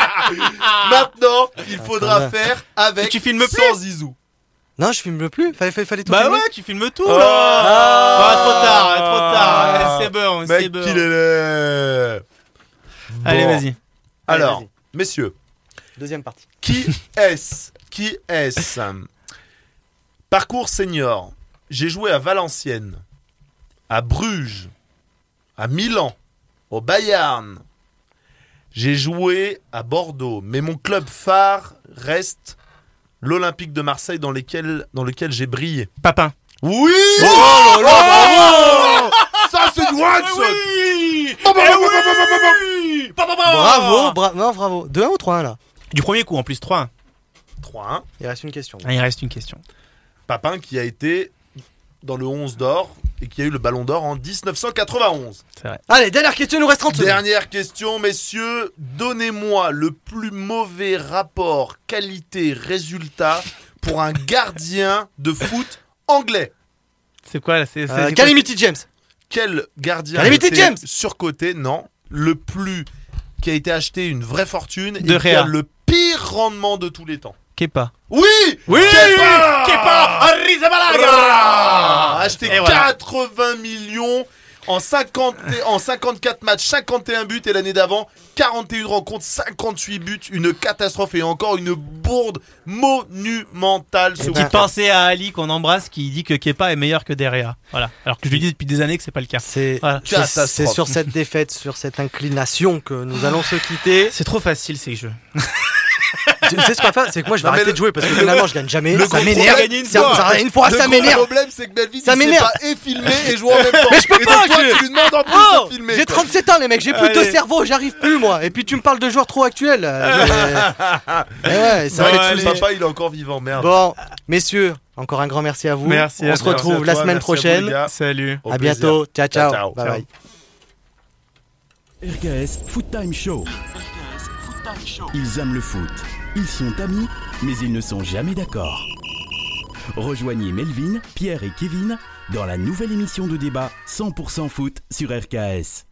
S4: Maintenant, il faudra
S2: Ah,
S4: faire avec,
S3: Tu filmes
S4: sans Zizou.
S2: Non, je filme plus. Fallait, fallait, fallait tout
S3: Bah
S2: filmer.
S3: ouais, tu filmes tout
S4: Oh.
S3: là.
S2: Ah.
S3: Ah, trop tard, trop tard. Ouais, c'est bon, c'est
S4: Mec,
S3: bon.
S4: qu'il est laid.
S3: Allez,
S4: Bon.
S3: vas-y.
S4: Alors,
S2: Allez,
S4: messieurs,
S2: Deuxième partie.
S4: qui est-ce Qui est-ce Parcours senior. J'ai joué à Valenciennes, à Bruges, à Milan, au Bayern. J'ai joué à Bordeaux, mais mon club phare reste l'Olympique de Marseille dans, lesquels, dans lequel j'ai brillé.
S3: Papin.
S4: Oui.
S2: Oh là là, bravo.
S4: Ça, c'est du one shot.
S3: oui.
S4: Eh oui.
S2: Bravo, bra- non, bravo. deux un ou trois un là?
S3: Du premier coup, en plus trois un.
S4: trois un.
S2: Il reste une question.
S3: Ah, il reste une question.
S4: Papin qui a été dans le onze d'or et qui a eu le ballon d'or en dix-neuf cent quatre-vingt-onze.
S3: C'est vrai.
S2: Allez, dernière question, il nous reste trente secondes.
S4: Dernière question, messieurs. Donnez-moi le plus mauvais rapport qualité-résultat pour un gardien de foot anglais.
S3: C'est quoi là? C'est, c'est,
S2: Euh,
S3: c'est
S2: Calamity James.
S4: Quel gardien
S2: Calamity
S4: était
S2: James.
S4: surcoté? Non. Le plus qui a été acheté une vraie fortune et
S3: De
S4: qui a
S3: Réa.
S4: le pire rendement de tous les temps.
S3: Kepa.
S4: Oui.
S3: Oui.
S4: Kepa.
S3: Kepa Arrizabalaga.
S4: Ah, acheté
S3: Et voilà.
S4: quatre-vingts millions en, cinquante, en cinquante-quatre matchs, cinquante et un buts, et l'année d'avant quarante et une rencontres, cinquante-huit buts, une catastrophe et encore une bourde monumentale. Ce
S2: Eh ben,
S3: Petite
S4: week-end.
S3: pensée à Ali qu'on embrasse qui dit que Kepa est meilleur que Derrea. Voilà. Alors que je lui dis depuis des années que c'est pas le cas.
S2: C'est
S3: Voilà.
S2: c'est-
S4: Catastrophe.
S2: c'est sur cette défaite, sur cette inclination que nous allons se quitter.
S3: C'est trop facile ces jeux.
S2: Tu sais ce qu'on va faire, c'est que moi je vais
S4: Non, mais
S2: arrêter
S4: le-
S2: de jouer parce que finalement je gagne jamais.
S4: le
S2: Ça
S4: gros
S2: m'énerve.
S4: problème, une
S2: Ça
S4: fois.
S2: ça- une fois,
S4: Le
S2: ça
S4: gros
S2: m'énerve.
S4: problème, c'est que Melvin,
S2: Ça
S4: il sait
S2: m'énerve.
S4: pas et filmer et jouer en même temps.
S2: Mais je peux
S4: et
S2: pas,
S4: donc, toi,
S2: je-
S4: tu lui demandes en plus
S2: Oh,
S4: de filmer.
S2: j'ai
S4: quoi.
S2: trente-sept ans les mecs, j'ai plus de
S3: Allez.
S2: cerveau, j'arrive plus moi. Et puis tu me parles de joueurs trop actuels. euh, je- Eh ouais, ça
S3: Ouais,
S2: fait
S3: allez.
S2: tout le
S4: Papa, il est encore vivant, merde.
S2: Bon, messieurs, encore un grand merci à vous.
S3: Merci
S2: On
S3: à
S2: se
S3: toi.
S2: retrouve
S4: Merci à
S2: la
S4: toi,
S2: semaine
S4: merci à vous,
S2: prochaine.
S4: les gars.
S3: Salut.
S4: Au
S2: À
S4: plaisir.
S2: bientôt. Ciao, ciao.
S4: Ciao, ciao.
S2: Bye bye.
S1: R K S Foot Time Show. Ils aiment le foot. Ils sont amis, mais ils ne sont jamais d'accord. Rejoignez Melvin, Pierre et Kevin dans la nouvelle émission de débat cent pour cent foot sur R K S.